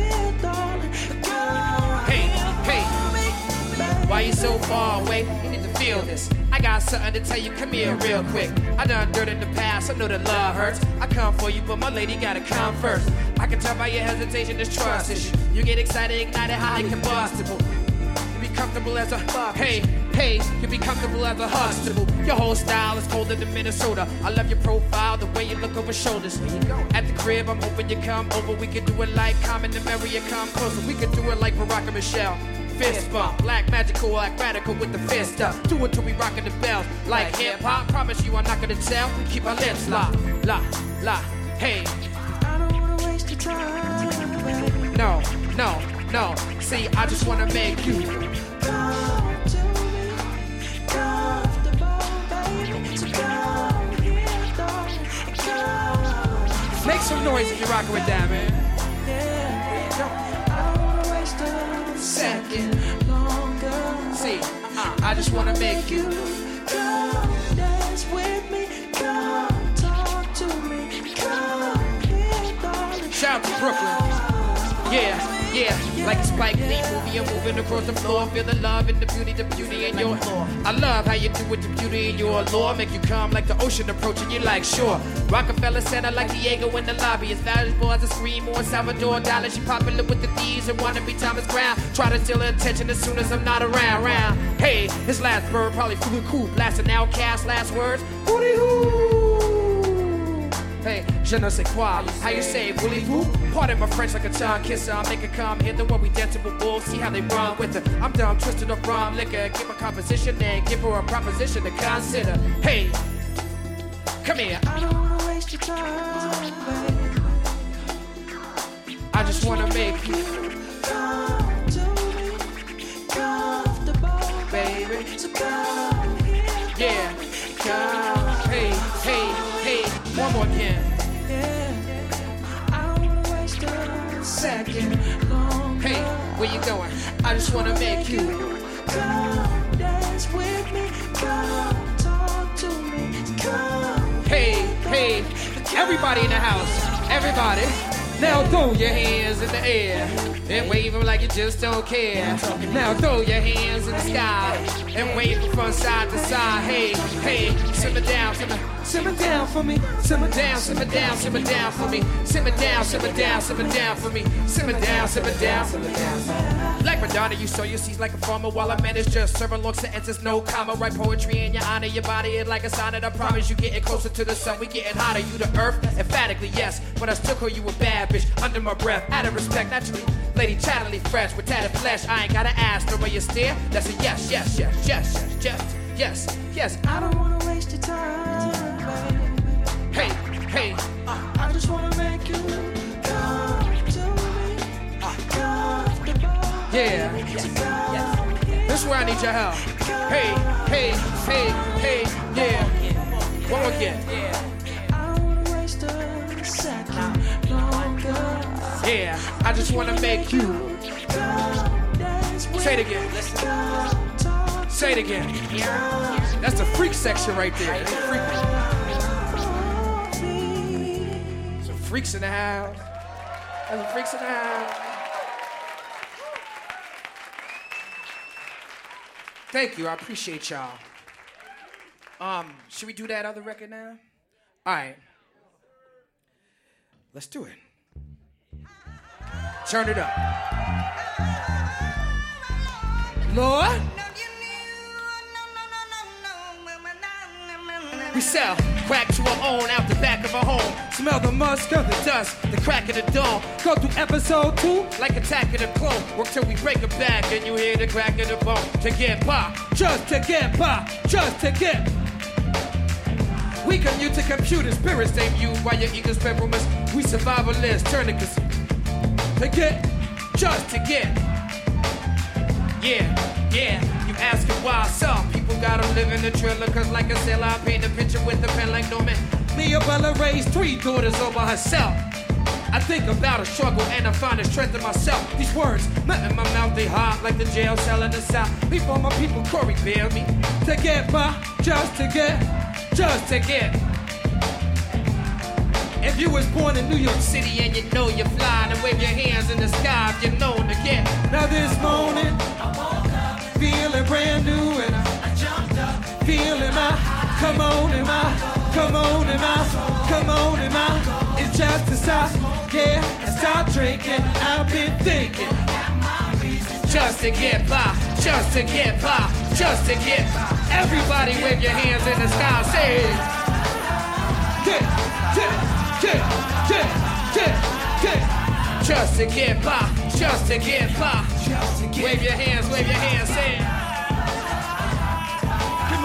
[SPEAKER 8] Why you so far away? You need to feel this. I got something to tell you, come here real quick. I done dirt in the past, I know that love hurts. I come for you, but my lady gotta come first. I can tell by your hesitation, this trust issue. You get excited, ignited, highly combustible. You be comfortable as a, hey, hey, you be comfortable as a hustable. Your whole style is colder than Minnesota. I love your profile, the way you look over shoulders. At the crib, I'm hoping you come over. We can do it like Common and Mary, you come closer. We can do it like Barack and Michelle. Fist bump, black magical, like radical with the fist up. Do it till we rockin' the bells, like hip hop. Promise you I'm not gonna tell. Keep our lips locked, lock, lock. Hey.
[SPEAKER 3] I don't wanna waste your time, baby.
[SPEAKER 8] No, no, no. See, I just wanna make you
[SPEAKER 3] come to me, comfortable, baby. So come here, darling. Come.
[SPEAKER 8] Make some noise if you're rockin' with that, man. Second longer. See, uh, I just wanna make you
[SPEAKER 3] come dance with me, come talk to me, come here, darling.
[SPEAKER 8] Shout to Brooklyn. Yeah, yeah, like a Spike Lee movie, I'm moving across the floor. Feel the love and the beauty, the beauty in your floor. I love how you do with the beauty in your allure. Make you come like the ocean approaching you like sure. Rockefeller Center like Diego in the lobby. As valuable as a scream or Salvador Dali. She popular with the D's and wanna be Thomas Crown. Try to steal her attention as soon as I'm not around. Round. Hey, his last bird probably flew cool. Blasting Outcast last words. Hootie hoo.
[SPEAKER 7] Hey, je ne sais quoi. How you say, voulez-vous? Pardon my French like a tongue kisser. I make it come hit the one we dance with wolves. See how they run with it. I'm dumb, twisted up rum liquor. Give a composition and give her a proposition to consider. Hey, come here.
[SPEAKER 3] I don't wanna waste your time, baby.
[SPEAKER 7] I just wanna make you
[SPEAKER 3] come to me, comfortable,
[SPEAKER 7] baby.
[SPEAKER 3] So come here,
[SPEAKER 7] yeah, come. Hey, hey, hey, one more again.
[SPEAKER 3] Yeah, I don't wanna waste a second longer.
[SPEAKER 7] Hey, where you going? I just wanna make you
[SPEAKER 3] come dance with me, come talk to me, come.
[SPEAKER 7] Hey, hey, everybody in the house, everybody. Now throw your hands in the air and wave them like you just don't care. Now throw your hands in the sky and wave them from side to side. Hey, hey, simmer down, simmer, simmer down for me. Simmer down, simmer down, simmer down for me. Simmer down, simmer down, simmer down for me. Simmer down, simmer down, simmer down. Like Madonna, you sow your seeds like a farmer while I manage just serving long sentences, no comma. Write poetry in your honor, your body is like a sonnet. I promise you getting closer to the sun, we getting hotter. You the earth, emphatically yes, but I still call you a bad bitch under my breath. Out of respect, naturally, lady chattily fresh with tatted flesh. I ain't gotta ask, the way you stare, that's a yes, yes, yes, yes, yes, yes, yes, yes.
[SPEAKER 3] I don't wanna waste your time, baby.
[SPEAKER 7] Hey, hey,
[SPEAKER 3] uh, I just wanna make you come to me, uh, comfortable.
[SPEAKER 7] Yeah, yes, yes. This is where I need your help. Hey, hey, hey, hey, yeah. One more again.
[SPEAKER 3] I don't wanna waste a second longer.
[SPEAKER 7] Yeah, I just wanna make you say it again. Say it again. That's the freak section right there. Freak. Some freaks in the house. There's some freaks in the house. Thank you, I appreciate y'all. Um, should we do that other record now? All right. Let's do it. Turn it up. Lord. We sell crack to our own out the back of our home. Smell the musk of the dust, the crack of the dawn. Go through episode two like Attack of the Clone. Work till we break a back and you hear the crack of the bone. To get by, just to get by, just to get. We commute to computer spirits they mute while your ego's peppermints. We survivalists, tourniquets. To get, just to get. Yeah, yeah, you asking why some people gotta live in the trailer. Cause like I said, I paint a picture with a pen like Norman. Leah Bella raised three daughters all by herself. I think about a struggle and I find the strength in myself. These words, met in my mouth, they hot like the jail cell in the south. Before my people, Corey bailed me. To get by, just to get, just to get. If you was born in New York City and you know you're flying, and wave your hands in the sky if you're known to get. Now this morning, I woke up feeling brand new and I, I jumped up, feeling my, come on and my, come on and my, come on and my. It's just to stop, yeah, and stop drinking. I've been thinking, just to get by, just to get by, just to get by. Everybody wave your hands in the sky, say, get, get. Get, get, get, get. Just to get by, just to get by. Just to get wave your hands, wave your hands, say it. Come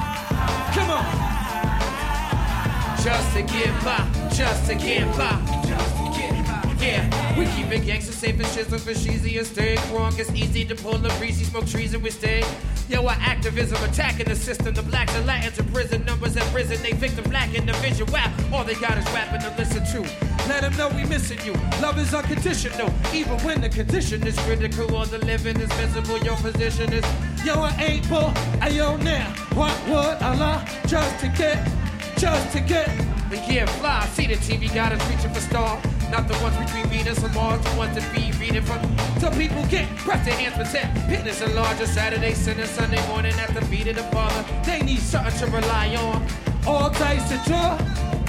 [SPEAKER 7] on, come on. Just to get by, just to get by. Just to get by. Yeah, we keep it gangsta safe and shizzle for cheesy and stay wrong. It's easy to pull the breezy, smoke trees and we stay. Yo, our activism attacking the system. The blacks and Latins in prison, numbers at prison. They victim black in the vision. Wow, all they got is rapping to listen to. Let them know we missing you. Love is unconditional, even when the condition is critical. Or the living is visible. Your position is, yo, I ain't bull. Ayo, now, what would Allah just to get, just to get? We can't fly. See the T V got us reaching for stars. Not the ones between Venus and Mars, the ones that be reading from. Some people get breast enhancement, fitness and larger Saturday, Sunday, Sunday morning at the feet of the Father. They need something to rely on. All types to draw.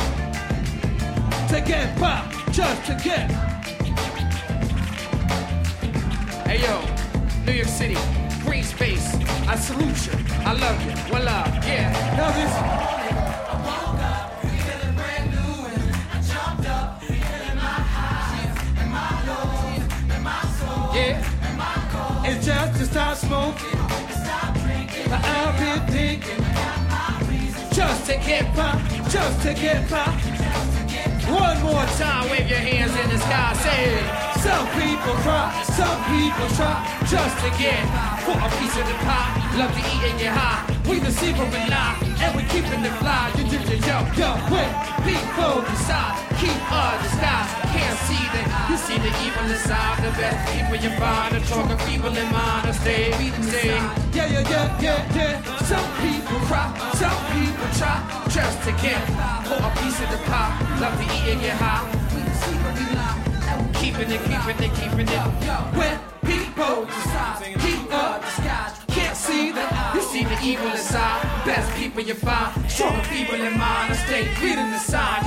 [SPEAKER 7] To get by, just to get. Hey yo, New York City, green space. I salute you. I love you. One love. Yeah. Now this. I woke up feeling brand new and
[SPEAKER 3] stop smoking. I've been thinking just to get by, just to get by. One more time, wave your hands in the sky, say it. Some people cry, some people try just to get for a piece of the pie. Love to eat and get high. We the secret and lie, and we keeping it fly. Yo, yo, yo, yo, when people decide, keep a disguise. Can't see that, you see the evil inside. The best people you find, the stronger people in mind. Stay, stay. Yeah, yeah, yeah, yeah, yeah. Some people cry, some people try just to get for a piece of the pie. Love to eat and get high. We the secret and lie. Keeping it, keeping it, keeping it. When people decide, keep up the skies. Can't see that, you see the evil inside. Best people you find, stronger people in mind. Stay reading the sign.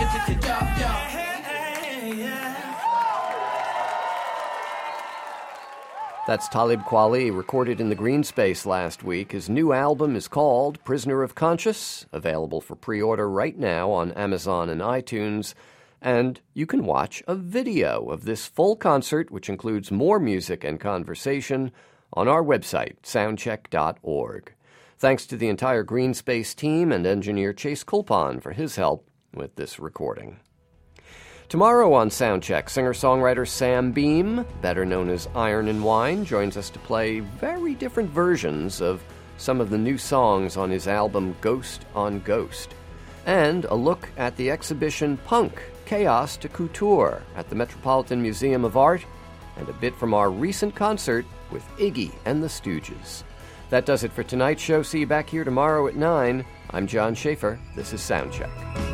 [SPEAKER 2] That's Talib Kweli, recorded in the Green Space last week. His new album is called Prisoner of Conscious, available for pre-order right now on Amazon and iTunes. And you can watch a video of this full concert, which includes more music and conversation, on our website, soundcheck dot org. Thanks to the entire Green Space team and engineer Chase Kulpon for his help with this recording. Tomorrow on Soundcheck, singer-songwriter Sam Beam, better known as Iron and Wine, joins us to play very different versions of some of the new songs on his album Ghost on Ghost. And a look at the exhibition Punk, Chaos to Couture at the Metropolitan Museum of Art, and a bit from our recent concert with Iggy and the Stooges. That does it for tonight's show. See you back here tomorrow at nine. I'm John Schaefer. This is Soundcheck.